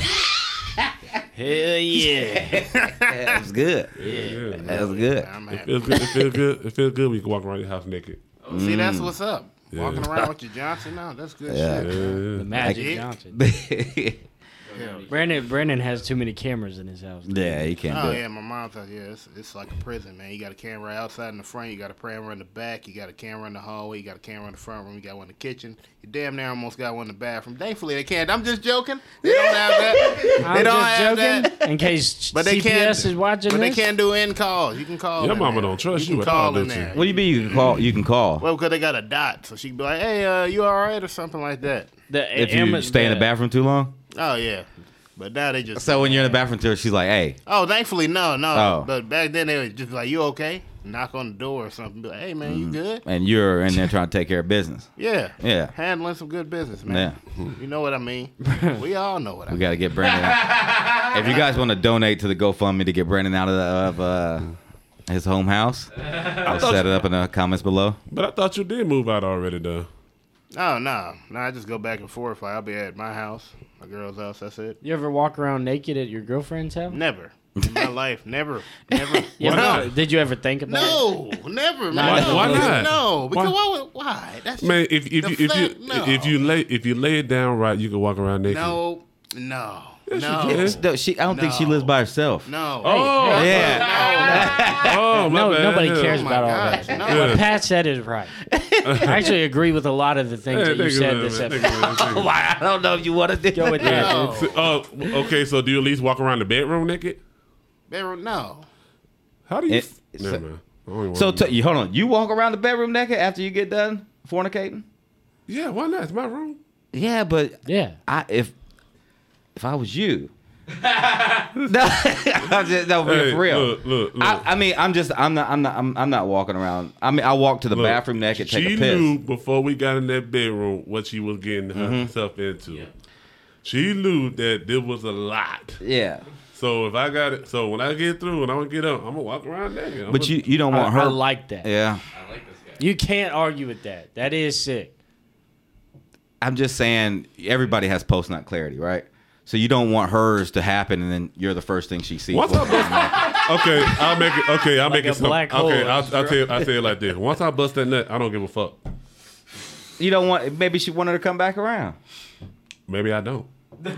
Hell yeah. That was good. Yeah, man. That was good. I'm It happy. feels good. It feels good. It feels good when you can walk around your house naked. See, that's what's up. Yeah. Walking around with your Johnson now, that's good Yeah. shit. Yeah, man. yeah. The Magic Like- Johnson. Brandon Brandon has too many cameras in his house. Yeah, you can't Oh do yeah, it. my mom thought yeah, it's, it's like a prison, man. You got a camera outside in the front, you got a camera in the back, you got a camera in the hallway, you got a camera in the front room, you got one in the kitchen. You damn near almost got one in the bathroom. Thankfully they can't. I'm just joking. They don't have that. I'm They don't just have joking that. in case But they C P S can't. is watching But they this. can't do in calls. You can call. Your in mama there. don't trust you. you Can at all, call in does she? there. What do you mean you can call? You can call. Well, because they got a dot, so she can be like, "Hey, uh, you all right?" or something like that. The If you Emma- stay in the bathroom too long? Oh yeah, but now they just. So when you're in the bathroom too, she's like, hey. Oh, thankfully, no, no. Oh. But back then they were just like, "You okay?" Knock on the door or something. Be like, "Hey, man, you good?" And you're in there trying to take care of business. Yeah, Yeah. handling some good business, man. You know what I mean? We all know what I We mean. got to get Brandon out. If you guys want to donate to the GoFundMe to get Brandon out of, the, of uh, his home house, I'll set it up in the comments below. But I thought you did move out already, though. Oh no, no. I just go back and forth. Like, I'll be at my house, my girl's house. That's it. You ever walk around naked at your girlfriend's house? Never in my life. Never, never. You Why ever- not? Did you ever think about it? No, never. Why- Man. No, why not? No, because Why? why? would- Why? That's Man, if if the you if you fact- no. if you lay if you lay it down right, you can walk around naked. no, no, Yes, no, you can. No, she, I don't think she No. lives by herself. no. Oh, Yeah. oh, my No, bad. nobody Yeah. cares Oh, my about all gosh, that. no. What Pat said is right. I actually agree with a lot of the things Hey, that you thank said man, this man. episode. Thank you, man. Thank you. I don't know if you want to do Go with that. No. dude. Oh, okay. So do you at least walk around the bedroom naked? Bedroom, no. How do you? It- Never so- mind. I don't even So wanna t- know. you hold on. You walk around the bedroom naked after you get done fornicating? yeah, why not? It's my room. Yeah, but Yeah. I if if I was you, no, I'm just, no, Hey, for real. Look, look, look. I, I mean, I'm just, I'm not, I'm not, I'm, I'm not walking around. I mean, I walk to the Look, bathroom naked, take she a piss. knew before we got in that bedroom what she was getting Mm-hmm. herself into. She knew that there was a lot. Yeah, So if I got it, so when I get through and I'm gonna get up, I'm gonna walk around naked. I'm but gonna- you, you don't I, want her. I like that. yeah, I like this guy. You can't argue with that. That is sick. I'm just saying everybody has post nut clarity, right? So you don't want hers to happen, and then you're the first thing she sees. Once I bust, okay, I'll make it. Okay, I'll Like make it. a Some, black okay, hole. I'll, I'll tell you. I say it like this. Once I bust that nut, I don't give a fuck. You don't want. Maybe she wanted to come back around. Maybe I don't.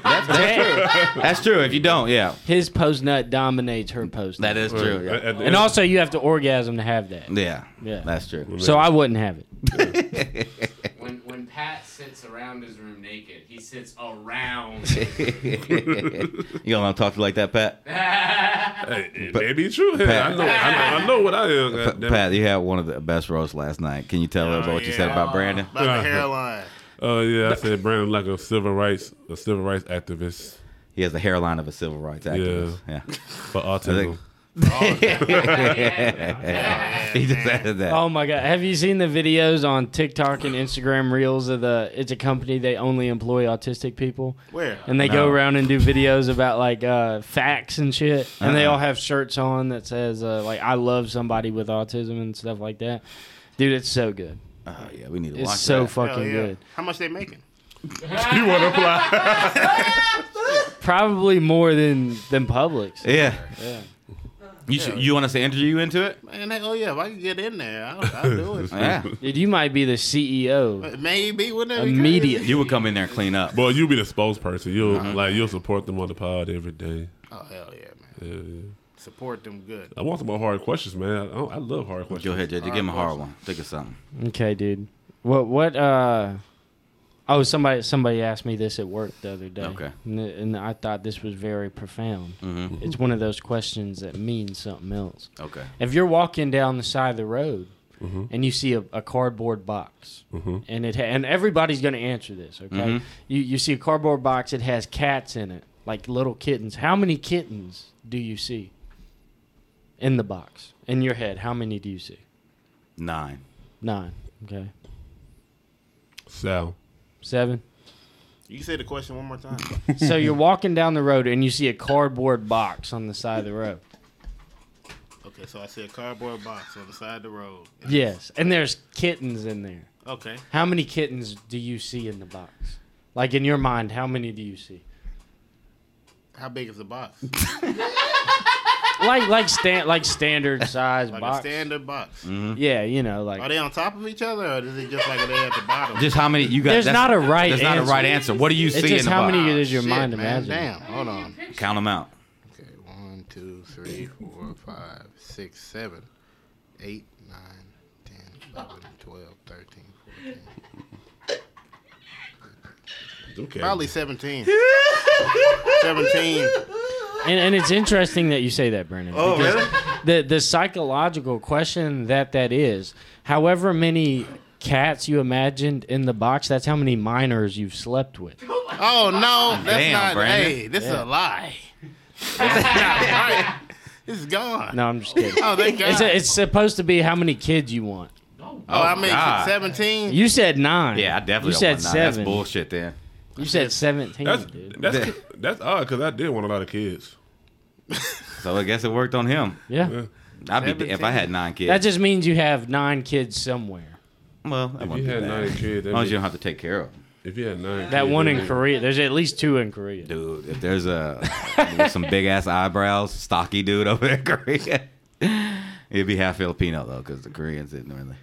That's true. If you don't, yeah, His post nut dominates her post nut. that is true. At- Yeah, at the And end- also, you have to orgasm to have that. yeah, Yeah. that's true. So I wouldn't have it. When when Pat sits around his room naked, he sits around. You don't want to talk to you like that, Pat? Hey, it may be true. Hey, I know, I know, I know what I am. Pa- goddamn it. Pat, you had one of the best roasts last night. Can you tell Oh, everybody what you yeah. said about Brandon? About the hairline. Oh yeah, I said Brandon like a civil rights, a civil rights activist He has the hairline of a civil rights activist. Yeah. for autism. He just added that. Oh my god! Have you seen the videos on TikTok and Instagram Reels of the? It's a company they only employ autistic people, Where? and they go No. around and do videos about like uh, facts and shit. And they Uh-uh. all have shirts on that says uh, like "I love somebody with autism" and stuff like that. Dude, it's so good. Oh, yeah, we need to It's watch so that. fucking Hell yeah. good. How much they making? You want to apply? Probably more than than Publix. Yeah. Yeah. You should, you want us to interview you into it? Man, hell yeah. If I can get in there, I'll, I'll do it. Yeah. Dude, you might be the C E O Maybe. Wouldn't that be immediately. You would come in there and clean up. Boy, you be the spokesperson. You'll like you'll support them on the pod every day. Oh, hell yeah, man. Yeah, yeah. Support them good. I want some more hard questions, man. I, I love hard questions. Go ahead, J J. Give him a hard one. Think of something. Okay, dude. What what uh oh somebody somebody asked me this at work the other day. Okay. And, and I thought this was very profound. Mm-hmm. It's one of those questions that means something else. Okay. If you're walking down the side of the road Mm-hmm. and you see a, a cardboard box Mm-hmm. and it ha- and everybody's going to answer this, okay? Mhm. You you see a cardboard box, it has cats in it, like little kittens. How many kittens do you see in the box? In your head, how many do you see? Nine. Nine. Okay. Sal. Seven. You can say the question one more time. So you're walking down the road and you see a cardboard box on the side of the road. Okay, so I see a cardboard box on the side of the road. Yes, and there's kittens in there. Okay. How many kittens do you see in the box? Like in your mind, how many do you see? How big is the box? Like like stand like standard size Like box. a standard box. Yeah, you know, Are like they on top of each other, or is it just like they're at the bottom? Just how many you got? There's that's- not a right There's not a answer. right answer. What do you it's see just in the how box? many does your Shit, mind man, imagine? Damn. Hold on. Count them out. Okay, one, two, three, four, five, six, seven, eight, nine, ten, eleven, twelve, thirteen, fourteen. Okay. Probably seventeen. seventeen. And, and it's interesting that you say that, Brandon. Oh, because really? The the psychological question that that is, however many cats you imagined in the box, that's how many minors you've slept with. Oh, no. That's Damn, not. Brandon. Hey, this is Yeah. a lie. This is not right. This is gone. No, I'm just kidding. Oh, thank God. It's, a, it's supposed to be how many kids you want. oh, I mean, God. seventeen. You said nine. Yeah, I definitely You don't said want nine. seven. That's bullshit then. You said seventeen, That's dude. that's that's odd because I did want a lot of kids. So I guess it worked on him. Yeah. Yeah. I'd be if I had nine kids. That just means you have nine kids somewhere. well, that If wouldn't you be had bad. nine kids, As that long as you don't means- have to take care of them. if you had nine, That kids, one that in means- Korea. There's at least two in Korea. Dude, if there's a with some big ass eyebrows, stocky dude over there in Korea, it'd be half Filipino though, because the Koreans didn't really,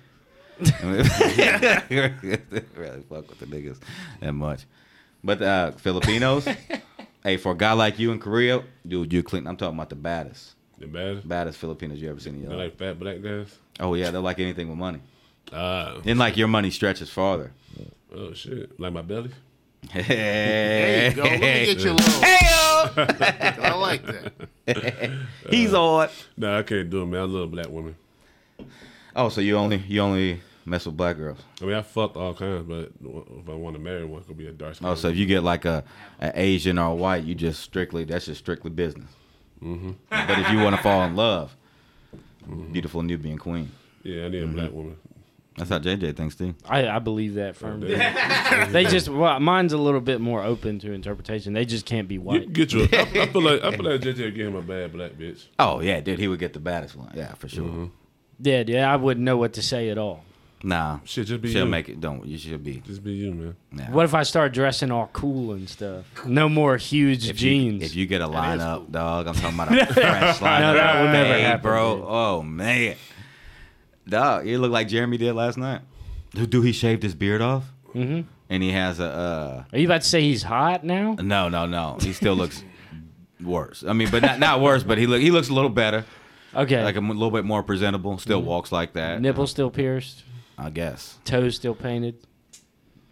really fuck with the niggas that much. But uh, Filipinos, hey, for a guy like you in Korea, dude, you clean. I'm talking about the baddest, The baddest. baddest Filipinos you ever seen in your They life. like fat black guys. Oh yeah, they're like anything with money, Ah, and like your money stretches farther. oh shit, like my belly. There Hey, you go. Let me get you a little. I like that. he's on. Nah, I can't do it, man. I love black women. Oh, so you only you only mess with black girls? I mean, I fucked all kinds, but if I want to marry one, it could be a dark skin. Oh, so if you get like a, a Asian or a white, you just strictly that's just strictly business. Mm-hmm. But if you want to fall in love, beautiful Nubian queen. Yeah, I need a black woman. That's how J J thinks too. I, I believe that firmly. Damn. They just well, mine's a little bit more open to interpretation. They just can't be You white. can get you. A, I, I feel like I feel like J J would give him a bad black bitch. Oh yeah, dude, he would get the baddest one. Yeah, for sure. Yeah, yeah, I wouldn't know what to say at all. Nah, Shit, just be she'll you. make it. Don't you should be. Just be you, man. Nah. What if I start dressing all cool and stuff? No more huge If you, jeans. if you get a lineup, dog, I'm talking about a fresh lineup. No, that would never Hey, happen, bro. dude. Oh man, dog, you look like Jeremy did last night. Dude, dude, he shaved his beard off, hmm and he has a. uh Are you about to say he's hot now? No, no, no. He still looks worse. I mean, but not not worse. But he look he looks a little better, Okay. like a m- little bit more presentable. Still walks like that. Nipple still pierced, I guess. toes still painted.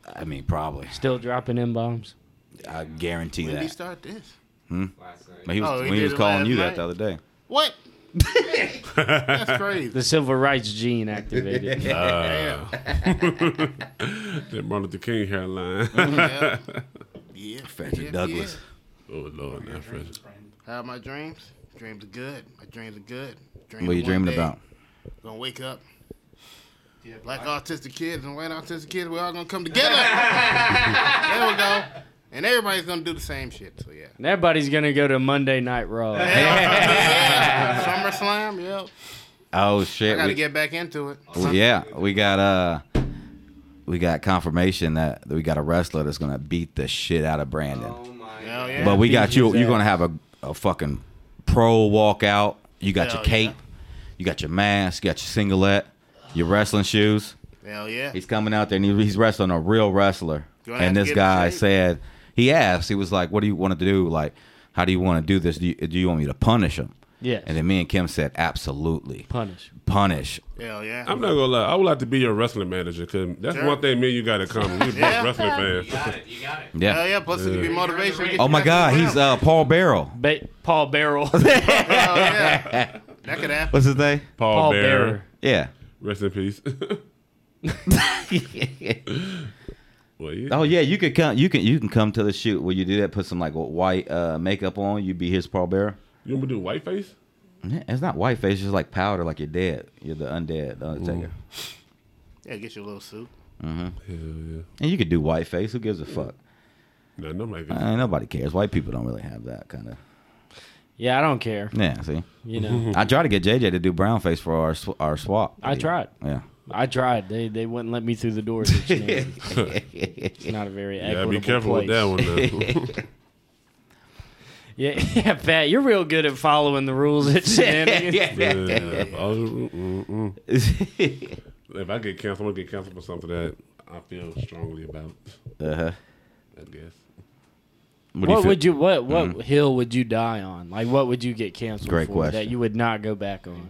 I mean, probably. Still dropping in bombs. I guarantee When did he that. start this? Last night. But he was, Oh, he when he did was it calling last you that night? the other day. What? That's crazy. The civil rights gene activated. Uh, that Martin Luther King hairline. yeah. Yeah. Frederick yeah, Douglass. Oh Lord, not Frederick. Yeah. How are my dreams? Dreams are good. My dreams are good. Dreams What are you of one dreaming day about? Gonna wake up. Yeah, Black I- autistic kids and white autistic kids, we're all gonna come together. There we go. And everybody's gonna do the same shit. So yeah. And everybody's gonna go to Monday Night Raw. yeah. SummerSlam, yep. Oh I shit! gotta We, get back into it. well, yeah, we got uh, we got confirmation that we got a wrestler that's gonna beat the shit out of Brandon. Oh my Hell God. yeah. But we got Beat you. his You're ass. gonna have a, a fucking pro walkout. You got Hell your cape. You got your mask. You got your singlet. Your wrestling shoes. Hell yeah. He's coming out there and he, he's wrestling a real wrestler. You're gonna have And to this get in guy shape. said, he asked, he was like, "What do you want to do? Like, how do you want to do this? Do you, do you want me to punish him?" Yes. And then me and Kim said, "Absolutely, Punish. punish." Hell yeah. I'm not gonna lie. I would like to be your wrestling manager because that's Sure. one thing me and you got to come. We both Yeah. wrestling You fans. got it. You got it. Yeah. Hell yeah. Plus it could be Yeah. motivation. to get Oh you my back God, in the he's ground. uh, Paul Barrel. Ba- Paul Barrel. Hell yeah. That could happen. What's his name? Paul, Paul Bearer. Bearer. Yeah. Rest in peace. Well, yeah. Oh yeah, you could come. You can you can come to the shoot. Will you do that? Put some like white uh, makeup on. You be his Paul Bearer. You want me to do white face? Yeah, it's not white face. It's just like powder, like you're dead. You're the undead the Undertaker. Yeah, get your little suit. Mm-hmm. Hell yeah. And you could do white face. Who gives a fuck? No, nobody. Can. Uh, nobody cares. White people don't really have that kind of. Yeah, I don't care. Yeah. See, You know, I tried to get J J to do brown face for our sw- our swap. I tried. Yeah. I tried. They they wouldn't let me through the doors. At Shenanigans. It's not a very You equitable gotta be careful place. with that one. Now. Yeah, yeah, Pat, you're real good at following the rules at Shenanigans. Yeah. Oh, mm, mm. If I get canceled, I'm gonna get canceled for something that I feel strongly about. Uh-huh. I guess. What, do What you feel- would you what what hill would you die on? Like what would you get canceled Great for question. that you would not go back on?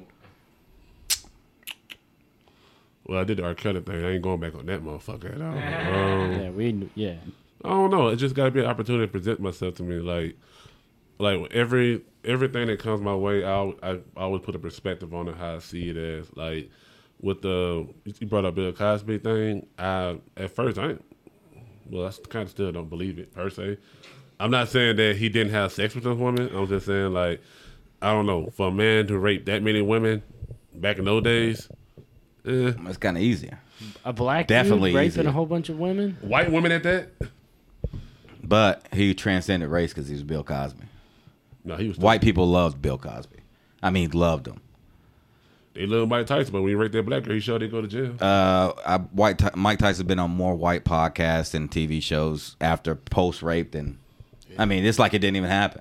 Well, I did the R. Kelly thing. I ain't going back on that motherfucker at all. Um, Yeah, we kn- yeah. I don't know. It just got to be an opportunity to present myself to me. Like, like every everything that comes my way, I al- I always put a perspective on it, how I see it as. Like with the you brought up Bill Cosby thing. I at first I ain't, well, I kind of still don't believe it per se. I'm not saying that he didn't have sex with those women. I'm just saying like I don't know, for a man to rape that many women back in those days. Eh. It's kind of easier. A black Definitely dude raping easy. a whole bunch of women? White women at that? But he transcended race because he was Bill Cosby. No, he was White people loved Bill Cosby. I mean, loved him. They love Mike Tyson, but when you rate that black girl, he sure they go to jail. Uh, I, White Ty- Mike Tyson been on more white podcasts and T V shows after post rape than. I mean, it's like it didn't even happen.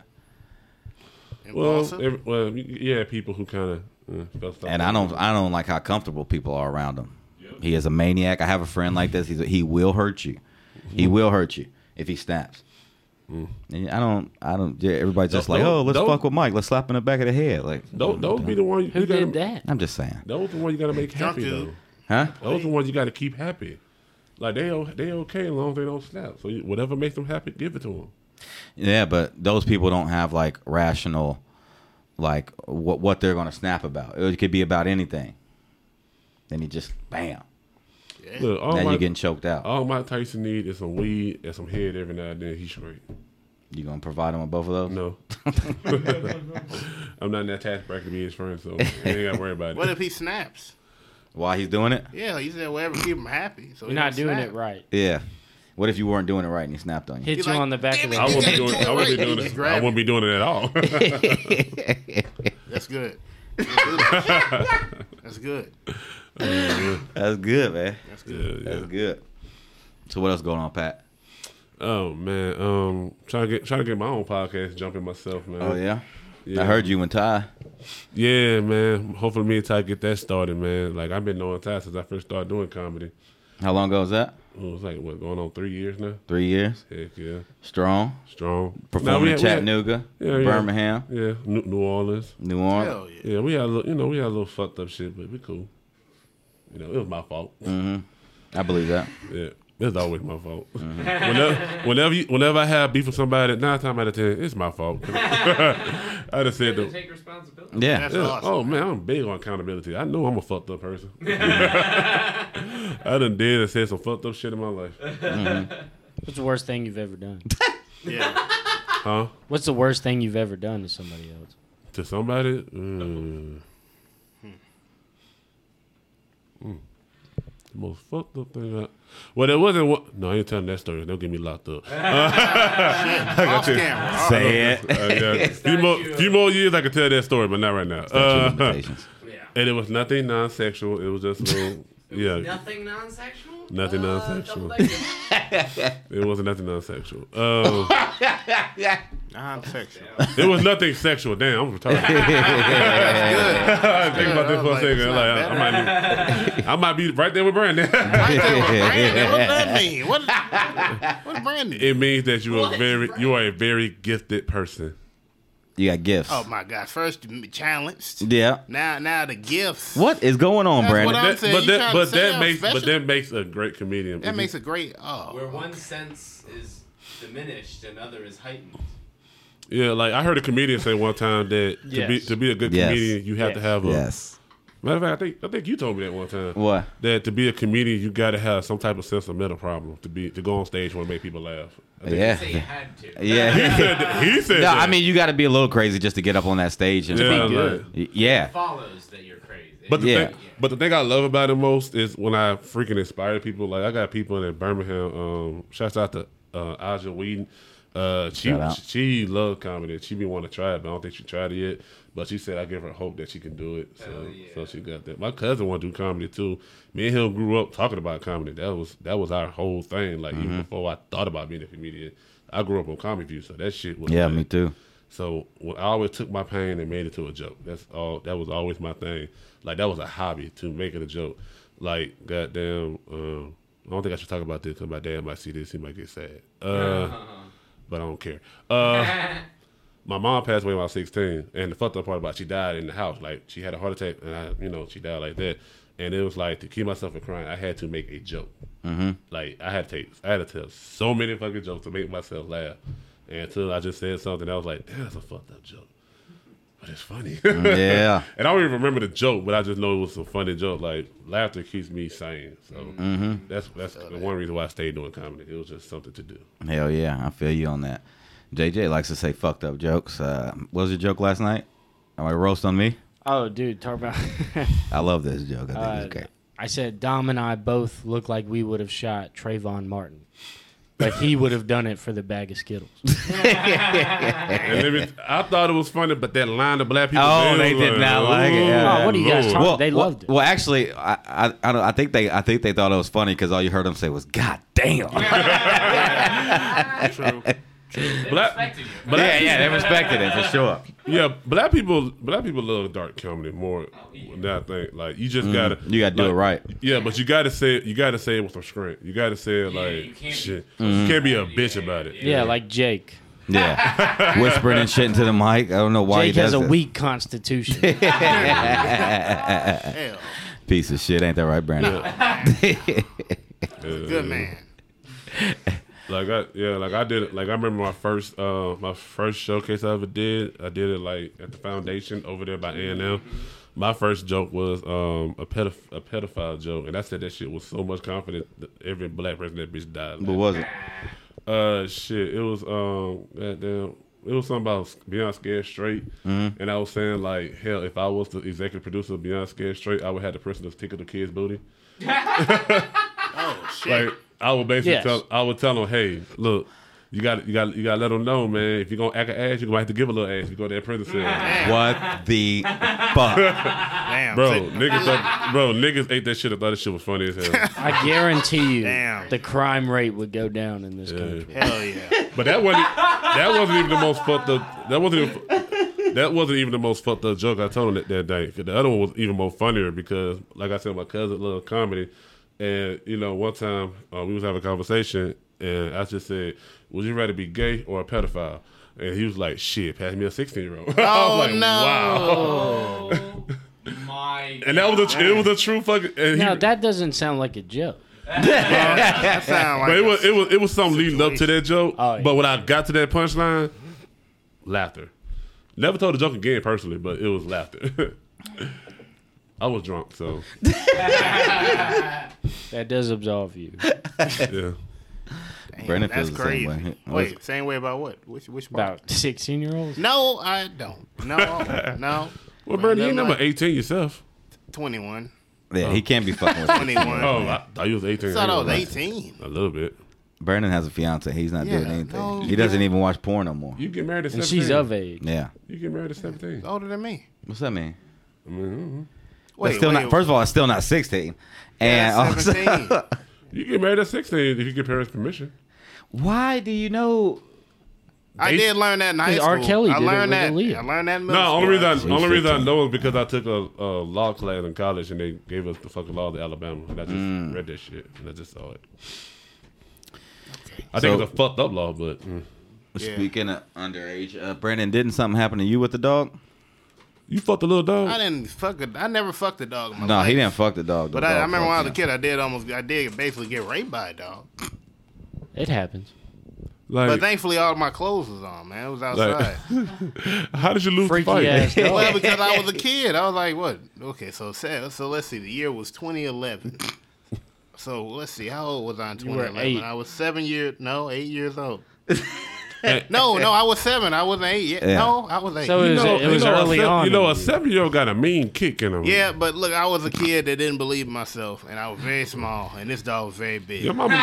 Well, Impulsive? every, well, yeah, people who kind of uh, felt stuff And I don't, I don't like how comfortable people are around him. He is a maniac. I have a friend like this. He's a, he will hurt you. He will hurt you if he snaps. And I don't, I don't. Yeah, everybody's just Don't- like, oh, let's don't- fuck with Mike. Let's slap him in the back of the head. Like, Don't don't be the one you, Who you gotta, did that? I'm just saying, Those the ones you got to make Drunk happy dude. though. huh? Those the ones you got to keep happy. Like they o- they okay as long as they don't snap. So you, whatever makes them happy, give it to them. Yeah, but those people don't have like rational, like what what they're gonna snap about. It could be about anything. Then he just bam. Look, all now my, you're getting choked out. all Mike Tyson need is some weed and some head every now and then. He's straight. You gonna provide him with both of those? No, I'm not in that tax bracket to be his friend, so you ain't got to worry about What it. if he snaps? While he's doing it? Yeah, he said whatever keep him happy. So You're he not don't doing snap. it right. Yeah. What if you weren't doing it right and he snapped on you? Hit He's you like, on the back of the I wouldn't be head. doing. I wouldn't be doing Just it. grab I wouldn't be doing it at all. That's good. That's good. That's good, man. That's yeah, good. yeah. That's good. So what else going on, Pat? Oh man, um, trying to get trying to get my own podcast jumping myself, man. Oh yeah? Yeah. I heard you and Ty. Yeah, man. Hopefully, me and Ty get that started, man. Like I've been knowing Ty since I first started doing comedy. How long ago was that? It was like what going on three years now. Three years. Heck yeah, Strong. strong. Nah, Performing we in had- we had- Chattanooga, Yeah, yeah. Birmingham, Yeah, New, New Orleans. New Orleans. Hell yeah. Yeah, we had a little, you know we had a little fucked up shit, but we cool. You know, it was my fault. Mm-hmm. I believe that. Yeah. It's always my fault. Mm-hmm. Whenever, whenever, you, whenever I have beef with somebody, nine times out of ten, it's my fault. I just said to the, take responsibility. Yeah. That's yeah, awesome. oh man, I'm big on accountability. I know I'm a fucked up person. I done did and said some fucked up shit in my life. Mm-hmm. What's the worst thing you've ever done? Yeah. Huh? What's the worst thing you've ever done to somebody else? To somebody? Mm. Mm. The most fucked up thing I... Well, there wasn't one... No, I ain't telling that story. They'll get me locked up. Off camera. Say it. Uh, yeah. few, more, few more years I could tell that story, but not right now. Uh, Limitations. Yeah. and it was nothing non-sexual. It was just a little... Yeah. Nothing non-sexual? Nothing Uh, non-sexual. double-decker. It wasn't nothing non-sexual. Um, Non-sexual. it was nothing sexual. Damn, I'm retarded. I think about this for a Like, it's second. not Like, I, I, might be, I might be right there with Brandon. Right there with Brandon. What does that mean? What, what does Brandon do? It means that you are very, you are a very gifted person. You got gifts. Oh my God! First you challenged. Yeah. Now, now the gifts. What is going on, That's Brandon? what I'm That- saying. but You that, trying but to say that I'm makes, special? but that makes a great comedian. That If makes you- a great. Oh. Where one sense is diminished, another is heightened. Yeah, like I heard a comedian say one time that to Yes. be to be a good Yes. comedian, you have to Yes. have a. Yes. Matter of fact, I think I think you told me that one time. What? That to be a comedian, you got to have some type of sense of mental problem to be to go on stage and make people laugh. I think Yeah. Say you had to. He Yeah. said that. He said No, that. I mean you got to be a little crazy just to get up on that stage and yeah, be good. like- Y- yeah. It follows that you're crazy. But the Yeah. thing, but the thing I love about it most is when I freaking inspire people. Like I got people in Birmingham. Um, shouts out to uh, Aja Whedon. Uh, she Shout out. she loved comedy. She been wanting to try it, but I don't think she tried it yet. But she said I give her hope that she can do it. So Hell yeah. so she got that. My cousin want to do comedy too. Me and him grew up talking about comedy. That was that was our whole thing. Like Mm-hmm. even before I thought about being a comedian, I grew up on Comedy View, so that shit was Yeah, like- me too. So when I always took my pain and made it to a joke. That's all. That was always my thing. Like that was a hobby to make it a joke. Like goddamn. Um, I don't think I should talk about this because my dad might see this. He might get sad. Uh, but I don't care. Uh, my mom passed away when I was sixteen, and the fucked up part about it, she died in the house. Like she had a heart attack, and I, you know, she died like that. And it was like to keep myself from crying, I had to make a joke. Mm-hmm. Like I had to take, I had to tell so many fucking jokes to make myself laugh. And until I just said something, I was like, damn, that's a fucked up joke. But it's funny. Yeah. And I don't even remember the joke, but I just know it was a funny joke. Like laughter keeps me sane. So Mm-hmm. that's that's the one reason why I stayed doing comedy. It was just something to do. Hell yeah, I feel you on that. J J likes to say fucked up jokes. Uh, what was your joke last night? Am I roast on me? Oh, dude, talk about. I love this joke. I think Uh, it's great. I said Dom and I both look like we would have shot Trayvon Martin, but he would have done it for the bag of Skittles. And let me, I thought it was funny, but that line of black people. Oh, they was did not like it, "Ooh, yeah. Oh, what are you guys Lord." talking- Well, they well, loved it. Well, actually, I I I, don't, I think they I think they thought it was funny because all you heard them say was "God damn." True. They Black- respected you. But yeah, yeah, they respected it for sure. Yeah, black people, black people love dark comedy more than I think. Like you just gotta, Mm-hmm. You gotta do like, it right. Yeah, but you gotta say, it, you gotta say it with some strength. You gotta say it Yeah, like you can't- shit. Mm-hmm. You can't be a bitch about it. Yeah, like Jake. Yeah, whispering and shit into the mic. I don't know why Jake he has does a that. weak constitution. Hell, Piece of shit, ain't that right, Brandon? good man. Like I, yeah, like I did it. Like I remember my first, uh, my first showcase I ever did. I did it like at the foundation over there by A and M. My first joke was um, a pedoph- a pedophile joke, and I said that shit with so much confidence that every black person that bitch died. What was it? Uh, shit, it was um, goddamn, it was something about Beyond Scared Straight, Mm-hmm. and I was saying like, hell, if I was the executive producer of Beyond Scared Straight, I would have the person to tickle the kid's booty. Oh shit. Like I would basically Yes. tell, I would tell them, hey, look, you got, you got, you got to let them know, man. If you're gonna act an ass, you're gonna have to give a little ass. If you go to that prison cell, What the fuck? Damn. bro, See- niggas, thought, bro, niggas ate that shit. I thought this shit was funny as hell. I guarantee you, Damn. the crime rate would go down in this Yeah. country. Hell yeah. But that wasn't, that wasn't even the most fucked up. That wasn't even, that wasn't even the most fucked up joke I told him that, that day. The other one was even more funnier because, like I said, my cousin loved comedy. And, you know, one time uh, we was having a conversation and I just said, would you rather be gay or a pedophile? And he was like, shit, pass me a sixteen-year-old. I Oh was like, no. Oh my. And that was a, it was a true fucking. And he, Now, that doesn't sound like a joke. That sound like But it a- was it was it was something leading up to that joke. Oh, yeah. But when I got to that punchline, laughter. Never told the joke again personally, but it was laughter. I was drunk, so That does absolve you. yeah. Damn, Brandon that's feels the same crazy. way. Wait, same way about what? Which which part? About sixteen year olds. No, I don't. No, no. Well, Bernie, you ain't Never number eighteen yourself. twenty-one. Yeah, he can't be fucking with twenty-one. Oh, I thought you was eighteen. I thought I was Right. eighteen. A little bit. Brandon has a fiance. He's not Yeah, doing anything. no, he doesn't yeah. even watch porn no more. You get married at And seventeen. she's of age. Yeah. You get married at seventeen. Older than me. What's that mean? I mean, That's still not. First of all, it's still not sixteen. And Yeah, also, seventeen. mm-hmm. you get married at sixteen if you get parents' permission. why do you know? I They- did learn that in high Because school. R. Kelly I did it learned with that. Aaliyah. I learned that in middle No, only school, reason I, actually. only reason I fifteen. know is because I took a, a law class in college and they gave us the fucking law of Alabama, and I just Mm. read that shit and I just saw it. I think So- it's a fucked up law, but mm. Yeah. Speaking of underage, uh, Brandon, didn't something happen to you with the dog? you fucked a little dog. I didn't fuck a, I never fucked a dog in my No, life. he didn't fuck the dog. The But I, I dog remember when I was a fucked kid, I did almost, I did basically get raped by a dog. It happens. Like, But thankfully, all my clothes was on, man. It was outside. how did you lose Freaky the fight? ass dog. Well, because I was a kid. I was like, what? Okay, so say- so let's see. The year was twenty eleven. So let's see. How old was I in You were twenty eleven? eight. I was seven years. No, eight years old. Hey, No, no, I was seven. I wasn't eight yet. Yeah. No, I was eight. So you it was, know, it was you know, early a seven, on. You know, in a the- seven-year-old got a mean kick in him. yeah, but look, I was a kid that didn't believe in myself, and I was very small, and this dog was very big. Your mama.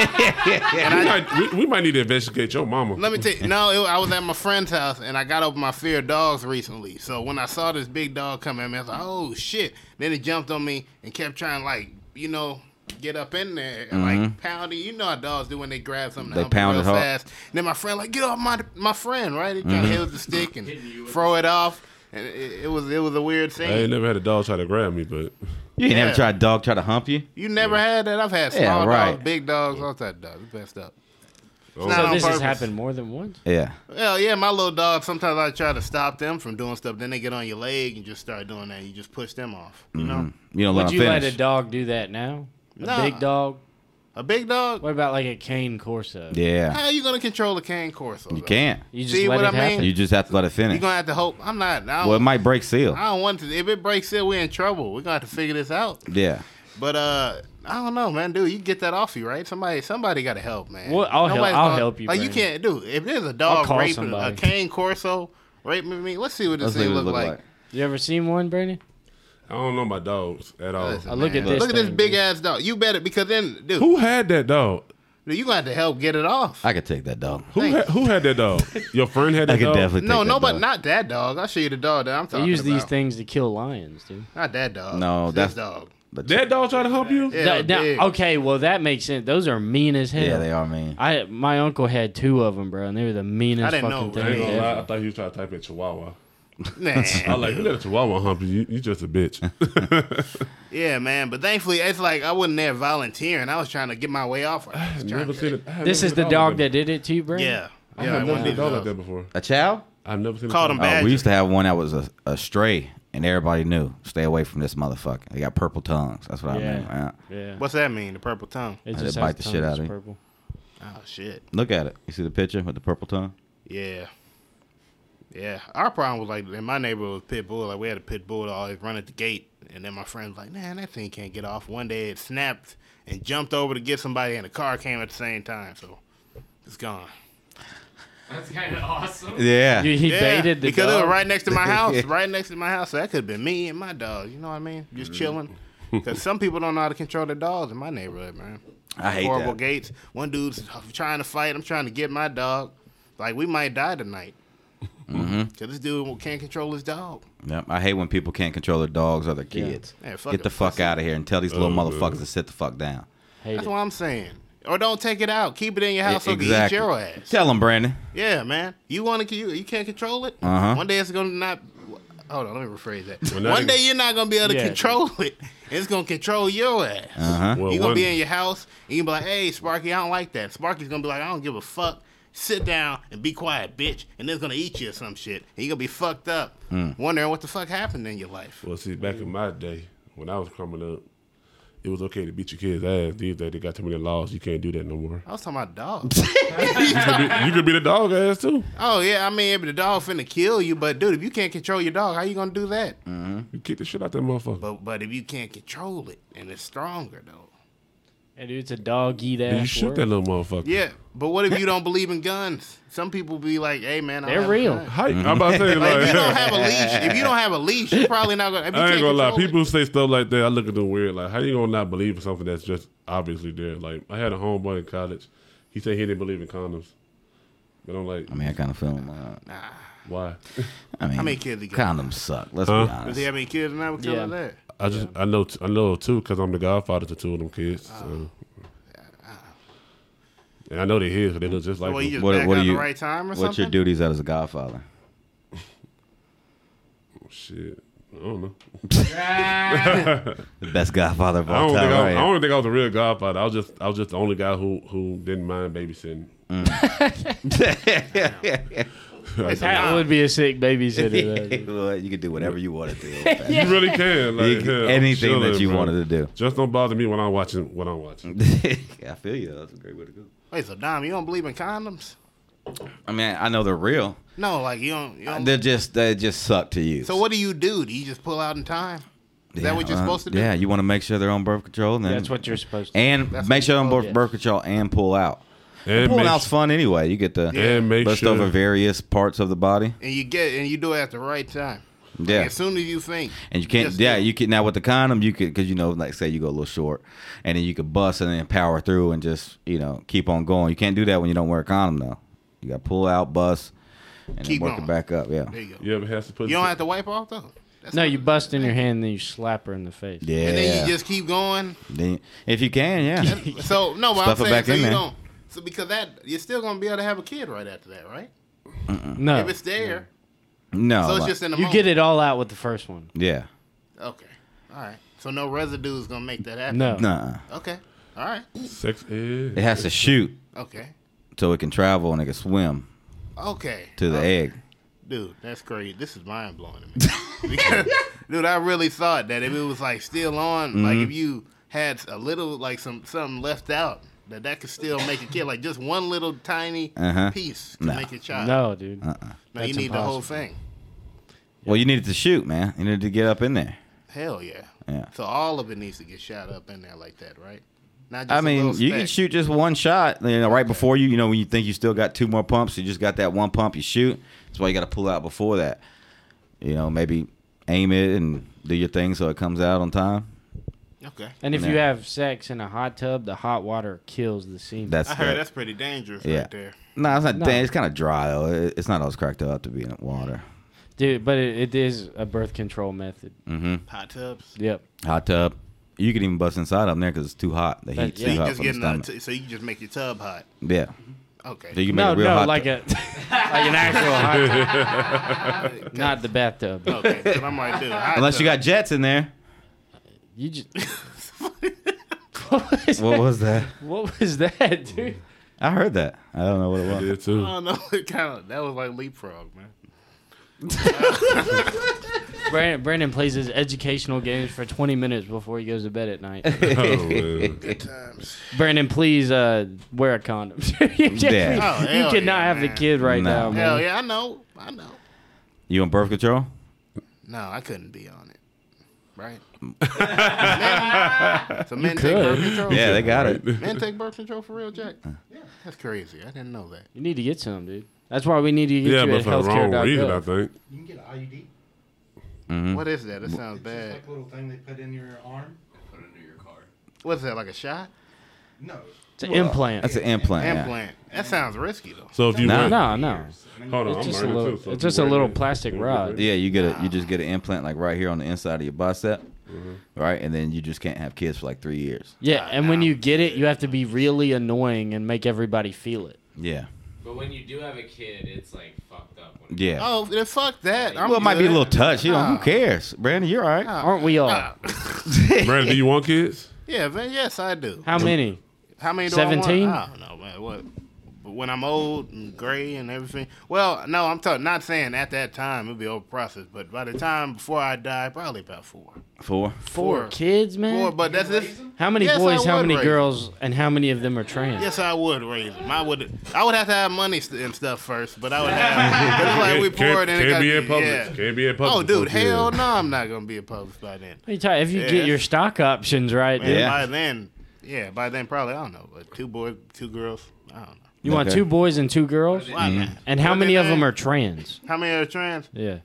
we, might, we, we might need to investigate your mama. Let me tell you, no, it, I was at my friend's house, and I got over my fear of dogs recently. So when I saw this big dog come at me, I was like, oh, shit. Then it jumped on me and kept trying, like, you know, get up in there and, like, pounding. You know how dogs do when they grab something. They hump it pound real it hard. fast. And then my friend, like, get off my my friend, right? He tried to hit with the stick and throw it off. And it, it was it was a weird I ain't scene. never had a dog try to grab me, but You ain't never Yeah. tried a dog try to hump you? You never had that? I've had small Yeah, right. dogs, big dogs, all that dogs. It's messed up. oh, not So on this has purpose. happened more than once. Yeah. Well, yeah, my little dog, sometimes I try to stop them from doing stuff. Then they get on your leg and just start doing that. You just push them off, you know? You don't let Would him you let finish. a dog do that now? A Nah. big dog? A big dog? What about like a cane Corso? Yeah. How are you going to control a cane Corso? You though? can't. You just See let what it I mean? happen. You just have to let it You're finish. going to have to hope. I'm not. I don't, Well, it might break seal. I don't want to. If it breaks it, we're in trouble. We're going to have to figure this out. Yeah. But, uh, I don't know, man. Dude, you get that off you, right? Somebody somebody got to help, man. Well, I'll help- Nobody's I'll gonna- help you, Like, you Brandon. can't do If there's a dog call raping a somebody. cane Corso raping me, let's see what this Let's see thing what it look, look like. like. You ever seen one, Brandon? I don't know my dogs at all. Listen, I look man. at this Look at this thing, big dude. ass dog. You better, because then, dude, Who had that dog? you're going to have to help get it off. I could take that dog. Who Thank had, who had that dog? Your friend had that I could dog? definitely No, take that no, but dog. not that dog. I'll show you the dog that I'm They talking use about. these things to kill lions, dude. Not that dog. No, It's that's- this dog. But That dog tried to hump you? Yeah, That- now- big. okay, well that makes sense. Those are mean as hell. yeah, they are mean. I my uncle had two of them, bro, and they were the meanest I didn't fucking know, I ain't things gonna lie. I ever. thought he was trying to type in Chihuahua. Nah. I was like, you let a Chihuahua hump you. You, you just a bitch. Yeah, man. But thankfully, it's like I wasn't there volunteering. I was trying to get my way off. I was I've trying never to- seen it. I have This never is seen the a dog like that did it to you, Brandon? Yeah. I Yeah, have one never of seen a these dog like dogs. that before. A chow? I've never seen a Called dog. him Oh, Badger. we used to have one that was a, a stray, and everybody knew. Stay away from this motherfucker. He got purple tongues. That's what I Yeah. remember. Yeah. Yeah. What's that mean? The purple tongue. It They just bite has the tongue shit that's out of you. purple. Oh shit. Look at it. You see the picture with the purple tongue? Yeah. Yeah. Our problem was like in my neighborhood was pit bull. Like we had a pit bull that always run at the gate, and then my friend was like, "Man, that thing can't get off." One day it snapped and jumped over to get somebody, and the car came at the same time, so it's gone. That's kind of awesome. Yeah. You- He Yeah, baited the because dog. it was right next to my house, right next to my house. So that could have been me and my dog. You know what I mean? Just chilling. Because some people don't know how to control their dogs in my neighborhood, man. I hate Horrible that. gates. One dude's trying to fight. I'm trying to get my dog. Like we might die tonight. Mm-hmm. Because this dude can't control his dog. Yep. I hate when people can't control their dogs or their kids. Yeah, fuck Get the it, fuck pussy. out of here and tell these little Oh, motherfuckers man. to sit the fuck down. Hate That's it. what I'm saying. Or don't take it out. Keep it in your house so it can eat exactly. your ass. Tell them, Brandon. Yeah, man. You want to? You, you can't control it. Uh-huh. One day it's gonna not. Hold on, let me rephrase that. Well, now One you- day you're not gonna be able to Yeah. control it. It's gonna control your ass. Uh-huh. Well, You're gonna one- be in your house and you can be like, "Hey, Sparky, I don't like that." Sparky's gonna be like, "I don't give a fuck. Sit down and be quiet, bitch." And then it's gonna eat you or some shit. And you're gonna be fucked up, Hmm. wondering what the fuck happened in your life. Well, see, back in my day, when I was coming up, it was okay to beat your kid's ass. These days they got too many laws. You can't do that no more. I was talking about dogs. You could be, you could be the dog ass too. Oh yeah, I mean, if the dog finna kill you, but dude, if you can't control your dog, how you gonna do that? You kick the shit out that motherfucker. But but if you can't control it and it's stronger though. Hey, dude, it's a dog eat ass. And you shoot world. that little motherfucker. Yeah, but what if you don't believe in guns? Some people be like, "Hey man, I They're have a real. gun." How, I'm about to say, Like, like, if you don't have a leash, if you don't have a leash, you're probably not gonna. If you I ain't can't gonna lie. control it- People who say stuff like that, I look at them weird. Like, how you gonna not believe in something that's just obviously there? Like, I had a homeboy in college. He said he didn't believe in condoms. But I'm like, I mean, I kind of feel him. Uh, why? I mean, How many kids he got? condoms suck. Let's Huh? be Does honest. he have any kids now because Yeah. of that? I just, I know, t- I know too, because I'm the godfather to two of them kids. So. And I know they're his, 'cause they look just like Well, you him. just What- back what out do the you- right time or What's your something? duties as a godfather? Shit, I don't know. The best godfather of I all don't time. think I, right? I don't think I was a real godfather. I was just, I was just the only guy who, who didn't mind babysitting. That would be a sick babysitter. though. Well, you can do whatever you want to do. You really can, like You can- hell, I'm anything that chilling, you bro. wanted to do. Just don't bother me when I'm watching. What I'm watching. I feel you. That's a great way to go. Wait, so Dom, you don't believe in condoms? I mean, I know they're real. No, like you don't. You don't They're just they just suck to use. so what do you do? Do you just pull out in time? Is that what you're uh, supposed to do? Yeah, you want to make sure they're on birth control, and then, That's what you're supposed to. and That's make what sure they're on you're birth, supposed- birth control and pull out. And Pulling make, out's fun anyway. You get to and make bust sure. over various parts of the body. And you get and you do it at the right time. Like, Yeah. as soon as you think. And you can't, just yeah, do it. you can now with the condom, you could, because you know, like say you go a little short, and then you could bust and then power through and just you know keep on going. You can't do that when you don't wear a condom though. You got to pull out, bust, and Keep then work going. it back up. Yeah, There you go. You ever has to put. You don't have to wipe off though. That's No, not- you bust in your hand, and then you slap her in the face. yeah. And then you just keep going. Then- if you can, yeah. So no, but Stuff it I'm saying back so in you there. don't. So because that you're still gonna be able to have a kid right after that, right? No, If it's there, No, so it's like- just in the you moment. get it all out with the first one. yeah, Okay, all right. So no residue is gonna make that happen. No, nah. Okay, all right. sex ed. It has to shoot Okay, so it can travel and it can swim okay. to the Okay. egg. Dude, that's crazy. This is mind blowing to me. Because, dude, I really thought that if it was like still on, Mm-hmm. like if you had a little, like some something left out, that that could still make a kid. Like just one little tiny Uh-huh. piece to No. make a child. no, dude. Uh-uh. no, you That's need the whole impossible. thing. Well, you needed to shoot, man. You needed to get up in there. Hell yeah. Yeah. So all of it needs to get shot up in there like that, right? Not just I a mean, little you speck. can shoot just one shot. You know, right before you, you know, when you think you still got two more pumps, you just got that one pump. You shoot. That's why you got to pull out before that. You know, maybe aim it and do your thing so it comes out on time. Okay. And if Yeah. you have sex in a hot tub, the hot water kills the semen. That's I heard that. that's pretty dangerous Yeah. right there. No, it's not. No. dang, It's kind of dry though. It- It's not always cracked up to be in the water. Dude, but it, it is a birth control method. Mm-hmm. Hot tubs. Yep. Hot tub. You could even bust inside up there because it's too hot. The That- heat's yeah. So too you hot just for the getting a stomach. t- so you can just make your tub hot. Yeah. Okay. So you can make No, a real no, hot like tub. a like an actual hot tub, not the bathtub. Okay. 'Cause I'm like, dude. hot Unless you tub. got jets in there. You just what was What that? was that? What was that, dude? I heard that. I don't know what it I was. did too. I don't know. It kind of that was like leapfrog, man. Brandon, Brandon plays his educational games for twenty minutes before he goes to bed at night. Oh, man. Good times. Brandon, please uh, wear a condom. you can't- Yeah. Oh, you hell cannot yeah, have the man. kid right No. now, man. Hell yeah, I know. I know. You on birth control? No, I couldn't be on it. Right? Men, so men take birth could. control? Yeah, they got it. Men take birth control for real, Jack? Yeah. That's crazy. I didn't know that. You need to get some, dude. That's why we need to get Yeah, you but at for the wrong healthcare reason, I dot gov. think. You can get an I U D. Mm-hmm. What is that? It sounds It's just bad. like a little thing they put in your arm. Put under your car. What's that, like a shot? No. It's an implant. That's an implant. yeah. Implant. That sounds risky, though. So if you Nah. went, no, no. hold on, It's I'm just a learning little. too. So It's if just you a wear little that, plastic you wear rod. that. Yeah, you get a you just get an implant like right here on the inside of your bicep, Mm-hmm. right? And then you just can't have kids for like three years. Yeah, and when you get it, you have to be really annoying and make everybody feel it. Yeah, But when you do have a kid, it's like fucked up. When yeah. Oh, then fuck that. I'm well, it might be a good. little touch. You know, Ah. who cares? Brandon, you're all right. Aren't we all? Ah. Brandon, do you want kids? Yeah, man. Yes, I do. How many? How many do seventeen? I want? I don't know, man. What? But when I'm old and gray and everything, well, no, I'm talking. Not saying at that time it'll be over process, but by the time before I die, probably about four. Four. Four Four. kids, man. Four, but that's it. How many Yes, boys? I How would many raise girls? And how many of them are trans? Yes, I would raise them. I would. I would have to have money st- and stuff first, but I would have. But it's like we Can't- poor, and then it can't gotta be in public. Yeah. Can't be in public Oh, dude, before hell kids. no, I'm not gonna be in public by then. What are you talking- If you Yeah, get that's- your stock options right, Man, dude. Yeah. by then, yeah, by then probably I don't know, but two boys, two girls, I don't know. You want Okay. two boys and two girls? Why not? And how What many they of them name? are trans? How many are trans? Yeah.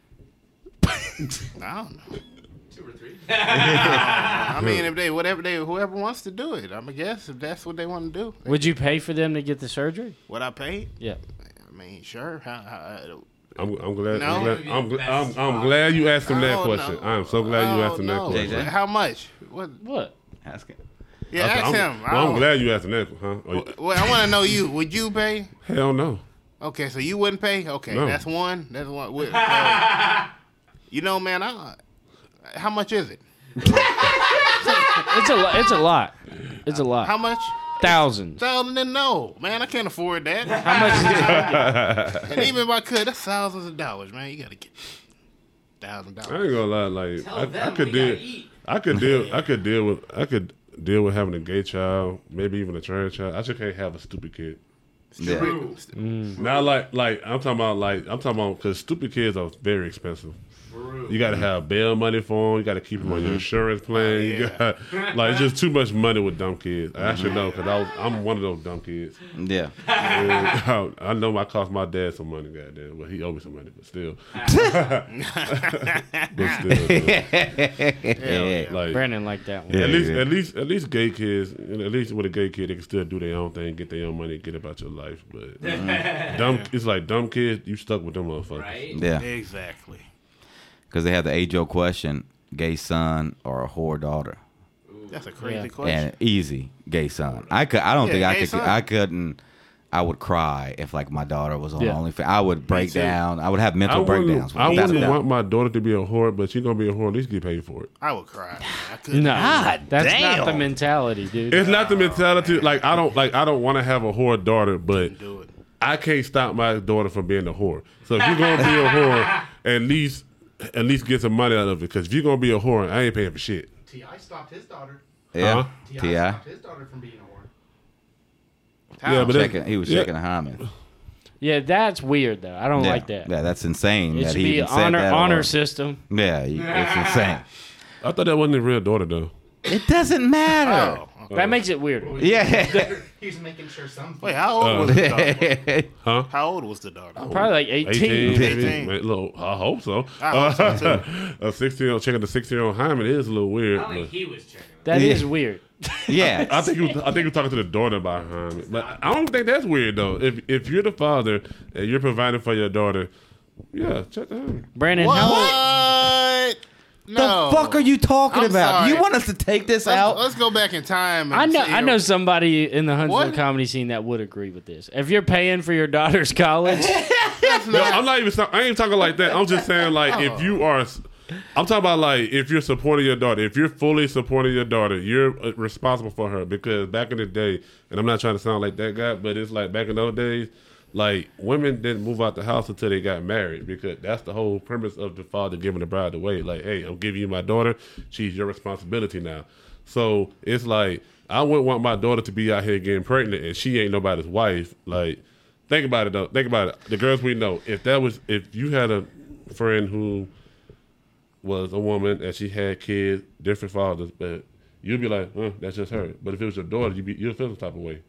I don't know. Two or three. I mean, if they, whatever they, whoever wants to do it, I'm gonna guess if that's what they want to do. Would you pay for them to get the surgery? What I paid? Yeah. I mean, sure. How, how, I'm, I'm glad. No. I'm, glad I'm, gl- I'm, I'm glad you asked him that Oh, question. no. I am so glad you Oh, asked him that no. question. J J? How much? What? What? Ask it. Yeah, Okay, ask I'm, him. I Well, I'm don't- glad you asked him that, huh? Oh, you- Well, I want to know you. Would you pay? hell no. Okay, so you wouldn't pay? Okay, No. that's one. That's one. Wait, so, you know, man, I, how much is it? It's a lot. It's a lot. It's a lot. How much? Thousands. Thousand and no, man, I can't afford that. How much is it? And even if I could, that's thousands of dollars, man. You gotta get thousand I dollars. ain't gonna lie. Like Tell I, them I could we deal. gotta eat. I could deal. I could deal with. I could deal with having a gay child, maybe even a trans child. I just can't have a stupid kid. Yeah. Not like like I'm talking about like I'm talking about because stupid kids are very expensive. You got to have bail money for them. You got to keep them on your insurance plan. You yeah. got like it's just too much money with dumb kids. I actually know because I was I'm one of those dumb kids. Yeah. And I know I cost my dad some money, goddamn. Well, he owed me some money, but still. but still, Yeah. like Brandon liked that one. Yeah. at least, at least, at least, gay kids. At least with a gay kid, they can still do their own thing, get their own money, get about your life. But dumb, it's like dumb kids. You stuck with them motherfuckers. Right? Yeah. Exactly. Because they have the age old question: gay son or a whore daughter? That's a crazy Yeah. question. And easy, gay son. I could. I don't Yeah, think I gay could. son. I couldn't. I would cry if like my daughter was on Yeah. OnlyFans. I would break too. down. I would have I mental wouldn't, breakdowns. I without a wouldn't doubt. want my daughter to be a whore, but she's gonna be a whore. At least get paid for it. I would cry. Man. I couldn't. No, God that's damn. not the mentality, dude. It's not the mentality. Like I don't like. I don't want to have a whore daughter, but do it. I can't stop my daughter from being a whore. So if you're gonna be a whore, at least at least get some money out of it. Because if you're gonna be a whore, I ain't paying for shit. T I stopped his daughter. Yeah. Huh? T I Ti. stopped his daughter from being a whore. Yeah, but that's- Checking, he was yeah. checking a hymen. Yeah, that's weird though. I don't Yeah. like that. Yeah, that's insane. It that should he be even an said honor that honor or- system. Yeah, you- it's insane. I thought that wasn't his real daughter though. It doesn't matter. Oh. That makes it weird. Yeah. He's making sure some. Wait, how old Uh, was the daughter? Huh? How old was the daughter? Probably like eighteen. eighteen, maybe. eighteen. Maybe a little, I hope so. I hope so, too. a sixteen-year-old checking the sixteen-year-old hymen is a little weird. I don't think but- he was checking. That Yeah. is weird. yeah. I think he was, I think he was talking to the daughter about hymen, but I don't think that's weird though. If if you're the father and you're providing for your daughter, yeah, check the hymen. Brandon, What? how No. The fuck are you talking I'm about? sorry. You want us to take this Let's, out? let's go back in time. And I know see, I know somebody in the Huntsville What? comedy scene that would agree with this. If you're paying for your daughter's college, That's No, not, I'm not even. I ain't talking like that. I'm just saying like Oh. if you are. I'm talking about like if you're supporting your daughter, if you're fully supporting your daughter, you're uh, responsible for her because back in the day, and I'm not trying to sound like that guy, but it's like back in those days, like women didn't move out the house until they got married because that's the whole premise of the father giving the bride away. Like, hey, I'm giving you my daughter, she's your responsibility now. So it's like I wouldn't want my daughter to be out here getting pregnant and she ain't nobody's wife. Like, think about it though. Think about it. The girls we know, if that was, if you had a friend who was a woman and she had kids, different fathers, but you'd be like, huh, that's just her. But if it was your daughter, you'd be you'd feel some type of way.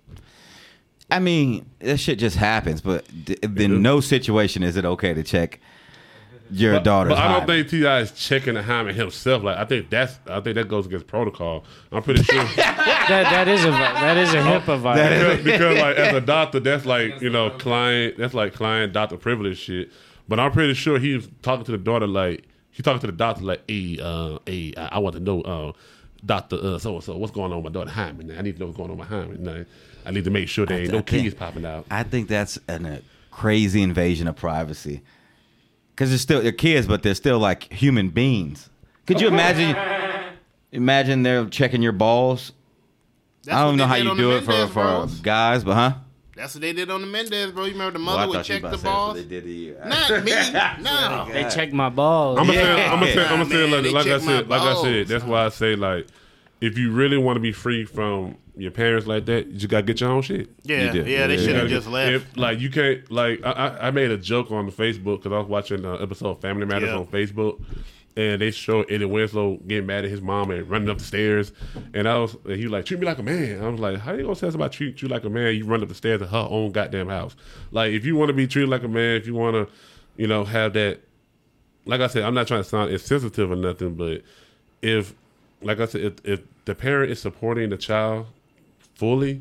I mean, that shit just happens, but d- in no situation is it okay to check your But, daughter's but I don't hymen. think T I is checking the hymen himself. Like I think that's I think that goes against protocol. I'm pretty sure that that is a vi- that is a HIPAA because, violation. because like as a doctor, that's like you know client that's like client doctor privilege shit. But I'm pretty sure he was talking to the daughter like he talking to the doctor like, hey, uh, hey, I, I want to know, uh, doctor, uh, so so what's going on with my daughter hymen? I need to know what's going on with my hymen. Now, I need to make sure there ain't I no think- kids popping out. I think that's an, a crazy invasion of privacy. Because they're still they're kids, but they're still like human beings. Could you imagine? Imagine they're checking your balls. That's I what don't know they how did you on the do it for, Mendez for Bros. guys, but huh? That's what they did on the Mendez, bro. You remember the Well, mother I would thought you check about the to say that's what balls? they did to you. Not me. No. They check my balls. I'm gonna Yeah. say, I'm gonna say, I'm gonna say, Man, like, they like I check my said, like I said. balls. That's why I say, like, if you really want to be free from your parents like that, you just gotta get your own shit. Yeah, You do. yeah, they Yeah. should You have gotta just get- left. if- like you can't. Like I, I I made a joke on the Facebook because I was watching an episode of Family Matters Yeah. on Facebook, and they showed Eddie Winslow getting mad at his mom and running up the stairs, and I was, and he was like, treat me like a man. I was like, how you gonna say somebody treat you like a man? You run up the stairs of her own goddamn house. Like if you want to be treated like a man, if you want to, you know, have that. Like I said, I'm not trying to sound insensitive or nothing, but if, like I said, if, if the parent is supporting the child fully,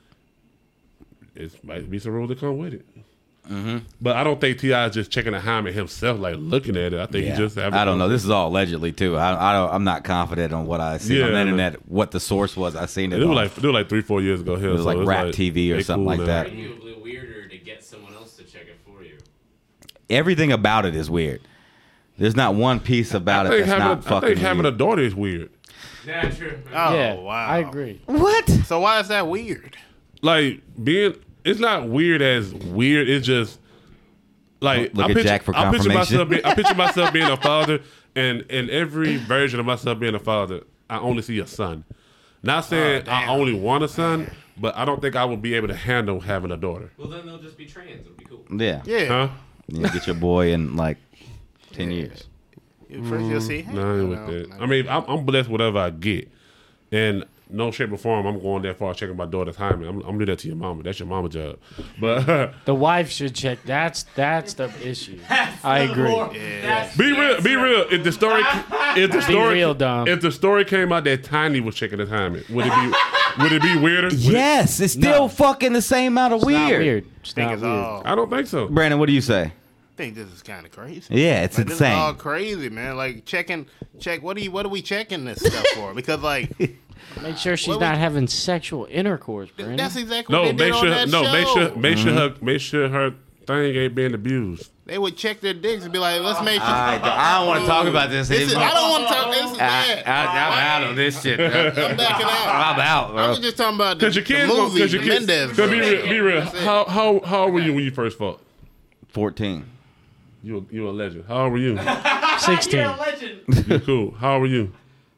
it might be some rules that come with it. Mm-hmm. But I don't think T I is just checking the hymen himself, like looking at it. I think Yeah. he just. Having I don't know. This is all allegedly too. I, I don't, I'm not confident on what I see Yeah, on the I know. internet. What the source was, I seen it. It was on- like it was like three, four years ago. Here, It was so like it's Rap T V or they something like now. that. Arguably weirder to get someone else to check it for you. Everything about it is weird. There's not one piece about I it think that's having, not a, I fucking think having a weird. daughter is weird. Yeah, true. Oh, yeah, wow. I agree. What? So why is that weird? Like being, it's not weird as weird. It's just like Look I at picture, Jack for I picture confirmation. myself. Being, I picture myself being a father, and in every version of myself being a father, I only see a son. Not saying Oh, I damn. only want a son, but I don't think I would be able to handle having a daughter. Well, then they'll just be trans. It'll be cool. Yeah. Yeah. Huh? You get your boy in like ten years. First you'll see. Hey, No, I ain't no, with that. no. I mean, I'm, I'm blessed whatever I get, and no shape or form I'm going that far checking my daughter's hymen. I'm, I'm gonna do that to your mama. That's your mama job. But The wife should check. That's that's the issue. I agree. be real, be real. If the story, if the story, real, Dom. if the story came out that Tiny was checking his hymen, would it be, would it be weirder? Would it- Yes, it's still No. fucking the same amount of It's not weird. weird. It's think not it's weird. all. I don't think so. Brandon, what do you say? I think this is kind of crazy. Yeah, it's Like, this is all insane. crazy, man. Like checking, check. What are you? What are we checking this stuff for? Because like Make sure she's What not we- having sexual intercourse, Brandon. that's exactly No, what they make did on sure, that no, show. make sure, make sure Mm-hmm. her, make sure her thing ain't being abused. They would check their dicks and be like, "Let's make sure." I, I don't want to talk about this This is, anymore. I don't want to talk. This is bad. I'm out of this shit. Bro. I'm backing out. I'm out, I bro. was just talking about the, Cause your the kids, gonna- movie, cause your the kids, Mendez. cause be bro. real, be real. That's it. How how how old were you when you first fought? fourteen. You a, you a legend. How old were you? sixteen. You're a legend. You cool. How old were you?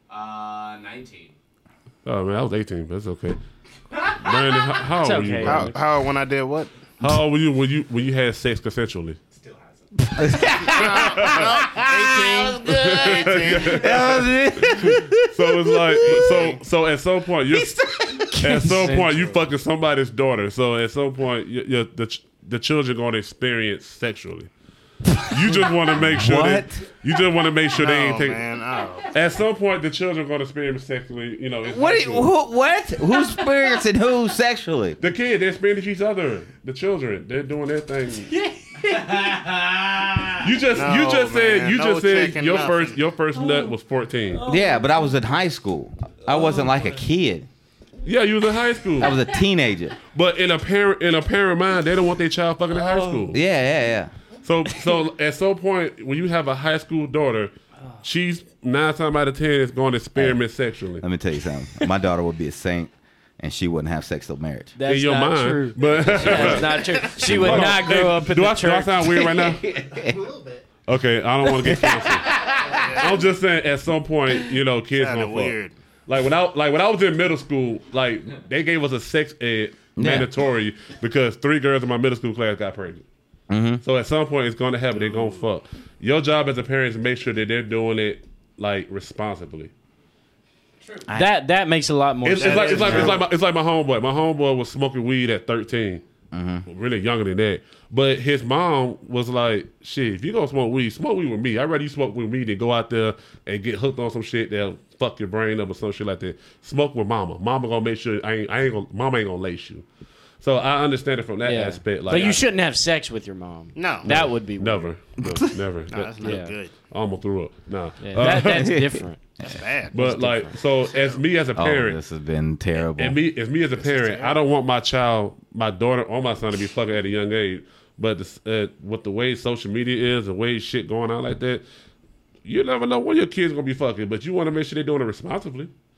Uh, nineteen. Oh man, I was eighteen, but it's okay. Brandon, how, how old It's were you? okay. Brandon? How, how when I did what? How old were you when you when you had sex consensually? Still hasn't. eighteen. eighteen. So it's like so so at some point you at some point you fucking somebody's daughter. So at some point you, you, the ch- the children gonna experience sexually. You just want to make sure that What? you just want to make sure they ain't Oh taking. man, oh. At some point, the children gonna experience sexually. You know, it's What? do you- sexual. who, what? Who's experiencing who sexually? The kid, they're experiencing each other. The children, they're doing their thing. You just, you No, just said, man, you no just said checking your nothing. first, your first nut was fourteen. Yeah, but I was in high school. I wasn't like a kid. Yeah, you was in high school. I was a teenager. But in a parent, in a parent mind, they don't want their child fucking in high school. Yeah, yeah, yeah. So, so at some point, when you have a high school daughter, she's nine times out of ten is going to experiment sexually. Let me tell you something. My daughter would be a saint, and she wouldn't have sex till marriage. That's in your not mind, true. but That's not true. She would Hold on. not grow Hey, up in do the I, do I church. sound weird right now? A little bit. Okay, I don't want to get canceled. I'm just saying, at some point, you know, kids Kind gonna of fuck. weird. Like when I like when I was in middle school, like they gave us a sex ed mandatory because three girls in my middle school class got pregnant. Mm-hmm. So at some point, it's gonna happen. They're gonna fuck. Your job as a parent is to make sure that they're doing it like responsibly. That that makes a lot more It's, sense. it's like it's like true. it's like my, it's like my homeboy. My homeboy was smoking weed at thirteen, really younger than that. But his mom was like, "Shit, if you gonna smoke weed, smoke weed with me. I'd rather you smoke with me than go out there and get hooked on some shit that'll fuck your brain up or some shit like that. Smoke with mama. Mama gonna make sure I ain't I ain't gonna mama ain't gonna lace you." So I understand it from that yeah. aspect. Like but you I- shouldn't have sex with your mom. No. That would be weird. never, no, never. No, that's not Yeah. good. I almost threw up. Nah. Yeah, Uh, that, that's different. That's bad. but like, so as me as a Oh, parent, this has been terrible. And me, as me as a parent, I don't want my child, my daughter, or my son to be fucking at a young age. But this, uh, with the way social media is, the way shit going on like that, you never know when your kid's gonna be fucking. But you want to make sure they're doing it responsibly.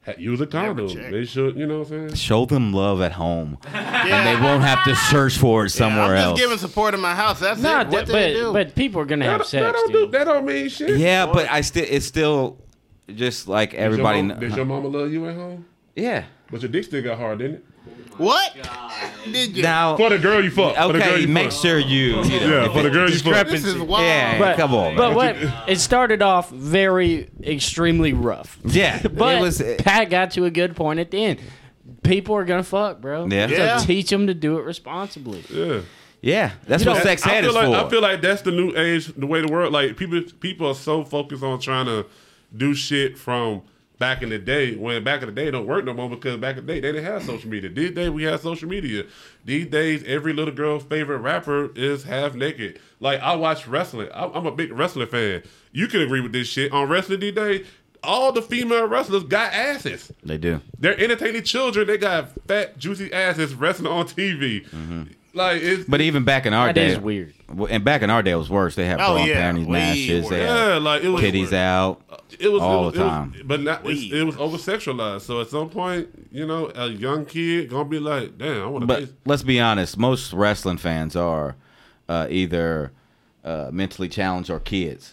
ha- use a condom. check. They should, you know what I'm saying? Show them love at home, Yeah. and they won't have to search for it somewhere yeah, I'm else. just giving support in my house. That's No, it. What but they do? but people are gonna have That, sex, that don't do, dude. that don't mean shit. Yeah, but I still, it's still just like everybody. Does your, mom, kn- does your mama love you at home? yeah. But your dick still got hard, didn't it? what? Did you? Now, For the girl you fuck. For the girl okay, you make fuck. sure you. you know, Yeah, if for the it- girl you fuck. This is wild. Yeah, But, come on, but man. what it started off very extremely rough. Yeah, But it was. Pat got to a good point at the end. People are gonna fuck, bro. Yeah. So Yeah. teach them to do it responsibly. Yeah. Yeah, that's You what know, sex I ed feel is like for. I feel like that's the new age, the way the world. Like people, people are so focused on trying to do shit from back in the day. When back in the day it don't work no more because back in the day they didn't have social media. These days we have social media. These days every little girl's favorite rapper is half naked. Like I watch wrestling. I'm I'm a big wrestling fan. You can agree with this shit. On wrestling these days, all the female wrestlers got asses. They do. They're entertaining children. They got fat, juicy asses wrestling on T V. Like it's But even back in our That day, is weird. well, and back in our day, it was worse. They had Oh, bra and yeah. panties, Way matches, they worse. had yeah, like it was kitties out. It was all it was, the it was- time. but not it's, Weed. it was over sexualized. So at some point, you know, a young kid gonna be like, "Damn, I want to." But let's be honest, most wrestling fans are uh, either uh, mentally challenged or kids.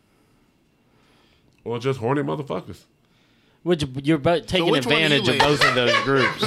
Or just horny motherfuckers. Which you're both taking which one do you advantage of lean? both of those groups.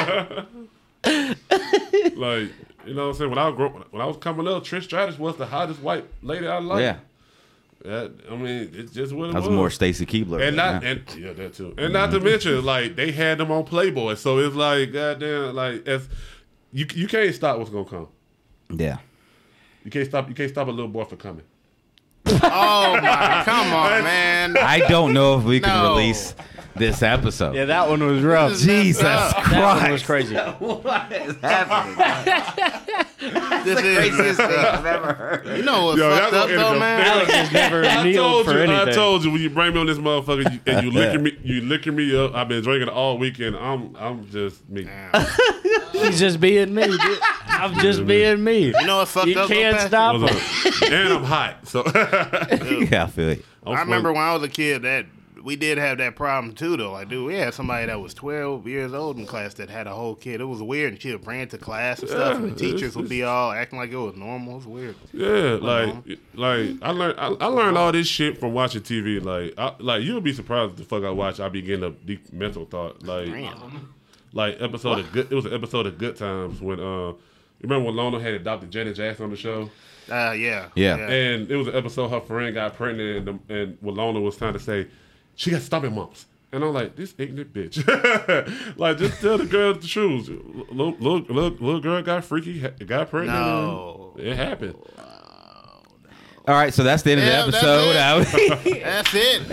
Like you know what I'm saying? When I was grow- when I was coming up, Trish Stratus was the hottest white lady I liked. Yeah, That, I mean, it's just what it that was was. more Stacy Keebler. And but not yeah. and yeah, that too. And not to mention, like they had them on Playboy, so it's like goddamn, like as you you can't stop what's gonna come. yeah. You can't stop. You can't stop a little boy from coming. Oh my! Come on, man. I don't know if we can No. release this episode. Yeah, that one was rough. This is messed Jesus up. That one was crazy. What is happening? This is messed up. ever heard. You know what's Yo, y'all fucked gonna up edit though, the- man? Alex has never I kneeled told for you. anything. I told you when you bring me on this motherfucker you, and you licking me, you licking me up. I've been drinking all weekend. I'm I'm just me. He's just being me, dude. I'm just being me. You know what's fucked You up? though, can't Pat? stop Hold him. on. And I'm hot. So Yeah, I feel it. I remember when I was a kid that we did have that problem too, though. Like, dude, we had somebody that was twelve years old in class that had a whole kid. It was weird, and she would bring it to class and stuff, and the Yeah, teachers would be all acting like it was normal. It was weird. yeah, like like I learned I, I learned all this shit from watching T V. Like I, like you'll be surprised at the fuck I watch. I be getting a deep mental thought. Like like episode of good. It was an episode of Good Times when uh. You remember when Lona had adopted Janet Jackson on the show? Uh, yeah. Yeah. And it was an episode her friend got pregnant, and, the, and Walona was trying to say, she got stomach mumps. And I'm like, this ignorant bitch. Like, just tell the girl the truth. Little, little, little, little girl got freaky, ha- got pregnant. No. and It happened. All right, so that's the end Yeah, of the episode. That's it.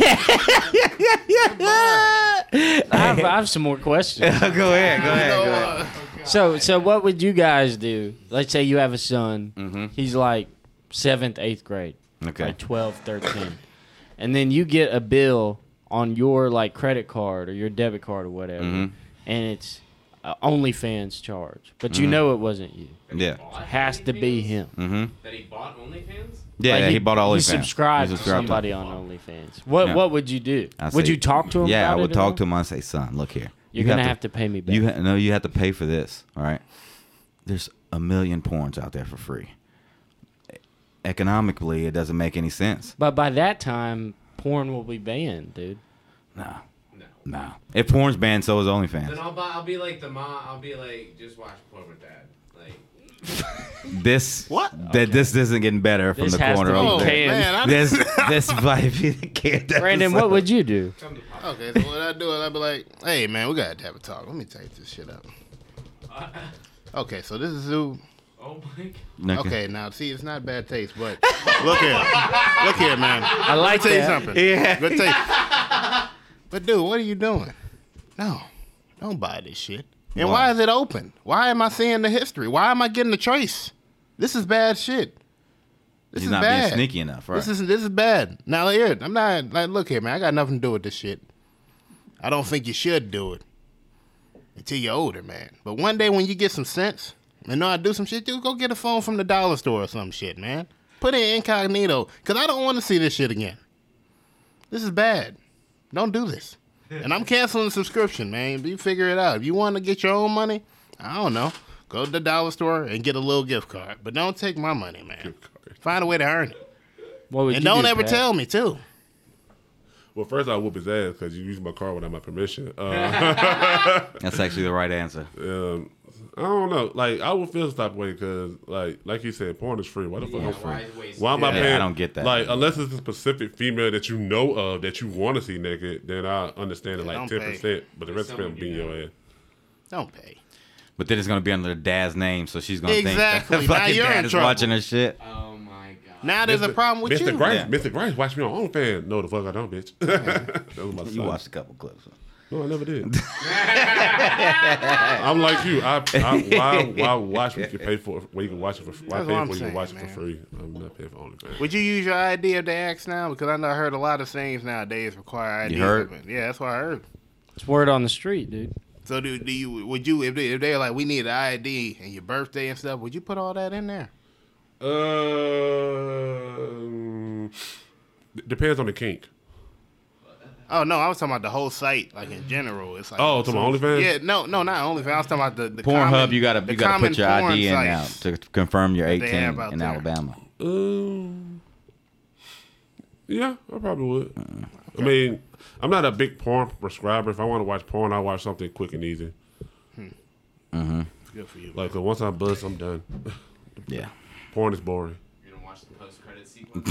I have, I have some more questions. go ahead, go ahead, go ahead. Uh, So, so what would you guys do? Let's say you have a son. Mhm. He's like seventh, eighth grade. Okay. Like twelve, thirteen. And then you get a bill on your like credit card or your debit card or whatever. Mhm. And it's uh, OnlyFans charge. But you Mhm. know it wasn't you. Yeah. It has to be him. Mm-hmm. That he bought OnlyFans? Yeah, Like, he, bought all He his subscribed to subscribed somebody on OnlyFans. What Yeah. What would you do? I Would say- you talk to him? Yeah, I about would it talk at to all? him and say, son, look here. You're You gonna have have to pay me back. You ha- no, you have to pay for this. All right. There's a million porns out there for free. Economically, it doesn't make any sense. But by that time, porn will be banned, dude. No, No. no. If porn's banned, so is Then OnlyFans. I'll buy. I'll be like the mom. I'll be like, just watch porn with dad. Like, This What? That this isn't getting better from This the has corner to be over there. canned. man, I This this might be the kid. Brandon, what would you do? come to pop. Okay, so what I do is I be like, hey man, we gotta have a talk. Let me take this shit up. Okay, so this is who. Oh my god. Okay, now see, it's not bad taste, but look here, look here, man. I like Let me tell you that. something. Yeah. Good taste. But dude, what are you doing? No, don't buy this shit. And Why? why is it open? Why am I seeing the history? Why am I getting the trace? This is bad shit. This He's is not bad. being sneaky enough, right? This is this is bad. Now here, I'm not like look here, man. I got nothing to do with this shit. I don't think you should do it until you're older, man. But one day when you get some sense and know how to do some shit, dude, go get a phone from the dollar store or some shit, man. Put it in incognito, cause I don't want to see this shit again. This is bad. Don't do this. And I'm canceling the subscription, man. You figure it out. If you want to get your own money, I don't know. Go to the dollar store and get a little gift card. But don't take my money, man. Find a way to earn it. What would And you don't do, ever Pat? tell me, too. Well, first I'll whoop his ass because you used my car without my permission. Uh, That's actually the right answer. um, I don't know. Like, I would feel some type of way because, like, like you said, porn is free. Why the fuck Yeah, I'm free? why is waste- Why am I Yeah, paying? I don't get that. Like, unless it's a specific female that you know of that you want to see naked, then I understand it Yeah, like don't ten pay. percent. But the rest of Someone it being you your ass. Don't pay. But then it's gonna be under dad's name, so she's gonna Exactly. think that Now fucking you're in dad is trouble. watching her shit. Oh my god. Now there's a problem with Mister you. Grice, Yeah. Mister Grice, watch me on OnlyFans. No, the fuck I don't, bitch. That was my You son. watched a couple clips. No, I never did. I'm like you. I, I why why watch what you can pay for when you can watch it for why That's pay what I'm for you can saying, watch it man. for free? I'm not paying for OnlyFans. Would you use your I D if they ask now? Because I know I heard a lot of things nowadays require I D. You heard? Yeah, that's what I heard. It's word on the street, dude. So do, do you? Would you if they if they're like we need an I D and your birthday and stuff? Would you put all that in there? Um, depends on the kink. Oh no, I was talking about the whole site, like in general. It's like Oh, talking about OnlyFans? Yeah, no, no, not OnlyFans. I was talking about the, the Pornhub, common- you gotta the you gotta common put your I D porn in now sites. to confirm you're that they have eighteen out in there. Alabama. Um, yeah, I probably would. I mean, I'm not a big porn prescriber. If I want to watch porn, I watch something quick and easy. Mm-hmm. Good for you. Like, 'cause once I buzz, I'm done. Yeah. Porn is boring. You're gonna watch the post credit sequence.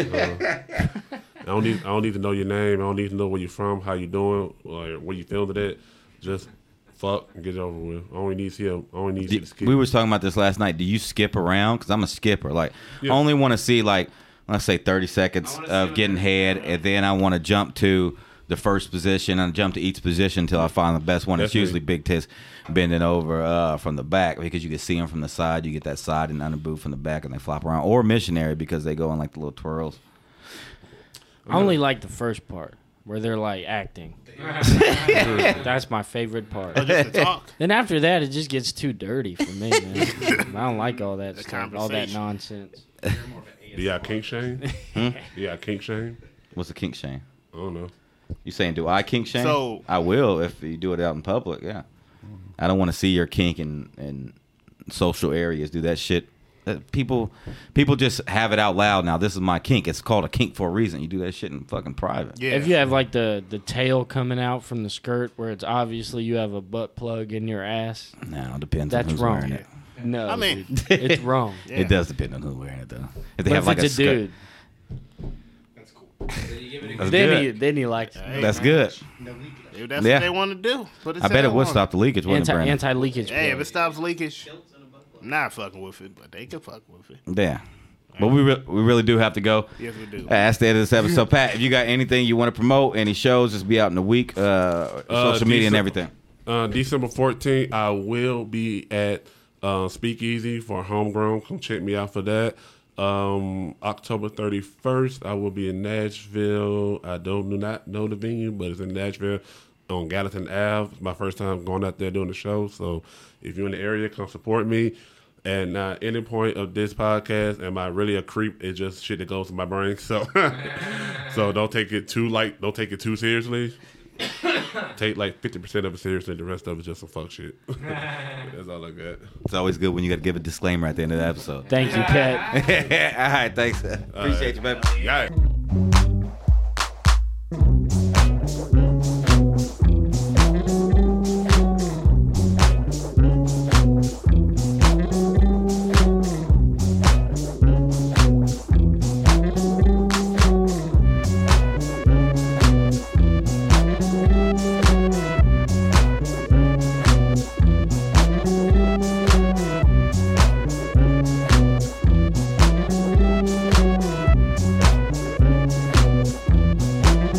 I don't need. I don't need to know your name. I don't need to know where you're from, how you doing, or where you filmed it at. Just fuck and get it over with. I only need to see. a- I only need to see the skip. We were talking about this last night. Do you skip around? Because I'm a skipper. Like, Yeah. I only want to see like let's say thirty seconds I wanna see of what getting they're head, doing. and then I want to jump to the first position and jump to each position until I find the best one. It's Definitely. usually big tits bending over uh, from the back because you can see them from the side. You get that side and under boob from the back, and they flop around. Or missionary because they go in like the little twirls. I only like the first part where they're like acting. That's my favorite part. Oh, just to talk. Then after that, it just gets too dirty for me, man. I don't like all that The stuff, all that conversation. nonsense. You're more of an A S M R. Do y'all kink shame? Hmm? Do y'all kink shame? What's the kink shame? I don't know. You saying do I kink shame? So- I will if you do it out in public. Yeah, I don't want to see your kink in, in social areas. Do that shit. Uh, people, people just have it out loud now. This is my kink. It's called a kink for a reason. You do that shit in fucking private. Yeah. If you have like the, the tail coming out from the skirt where it's obviously you have a butt plug in your ass, Now it depends that's on who's wrong. wearing it. No, I mean- dude, it's wrong. Yeah. It does depend on who's wearing it though. If they But have if like it's a, a skirt, dude, That's cool. Then you give it a That's then good. he then he likes it. Hey, that's man, good. No leakage. If that's Yeah. what they want to do. Put I bet it would stop the leakage, wouldn't Anti it, Brandon? anti leakage. Hey, if it stops leakage, I'm not fucking with it, but they can fuck with it. Yeah, but we re- we really do have to go. Yes, we do. Uh, That's the end of this episode. Pat, if you got anything you want to promote, any shows, just be out in the week, uh, social media and December- everything. Uh, December fourteenth, I will be at uh, Speakeasy for Homegrown. Come check me out for that. Um, October thirty-first, I will be in Nashville. I don't do not know the venue, but it's in Nashville on Gallatin Avenue. It's my first time going out there doing the show. So if you're in the area, come support me. And not any point of this podcast am I really a creep. It's just shit that goes to my brain. So, so don't take it too light. Don't take it too seriously. Take like fifty percent of it seriously. The rest of it just some fuck shit. That's all I got. It's always good when you got to give a disclaimer at the end of the episode. Thank you, Pat. All right, thanks. Appreciate you, baby. Yeah.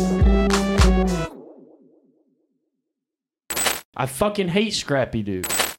I fucking hate Scrappy Doo.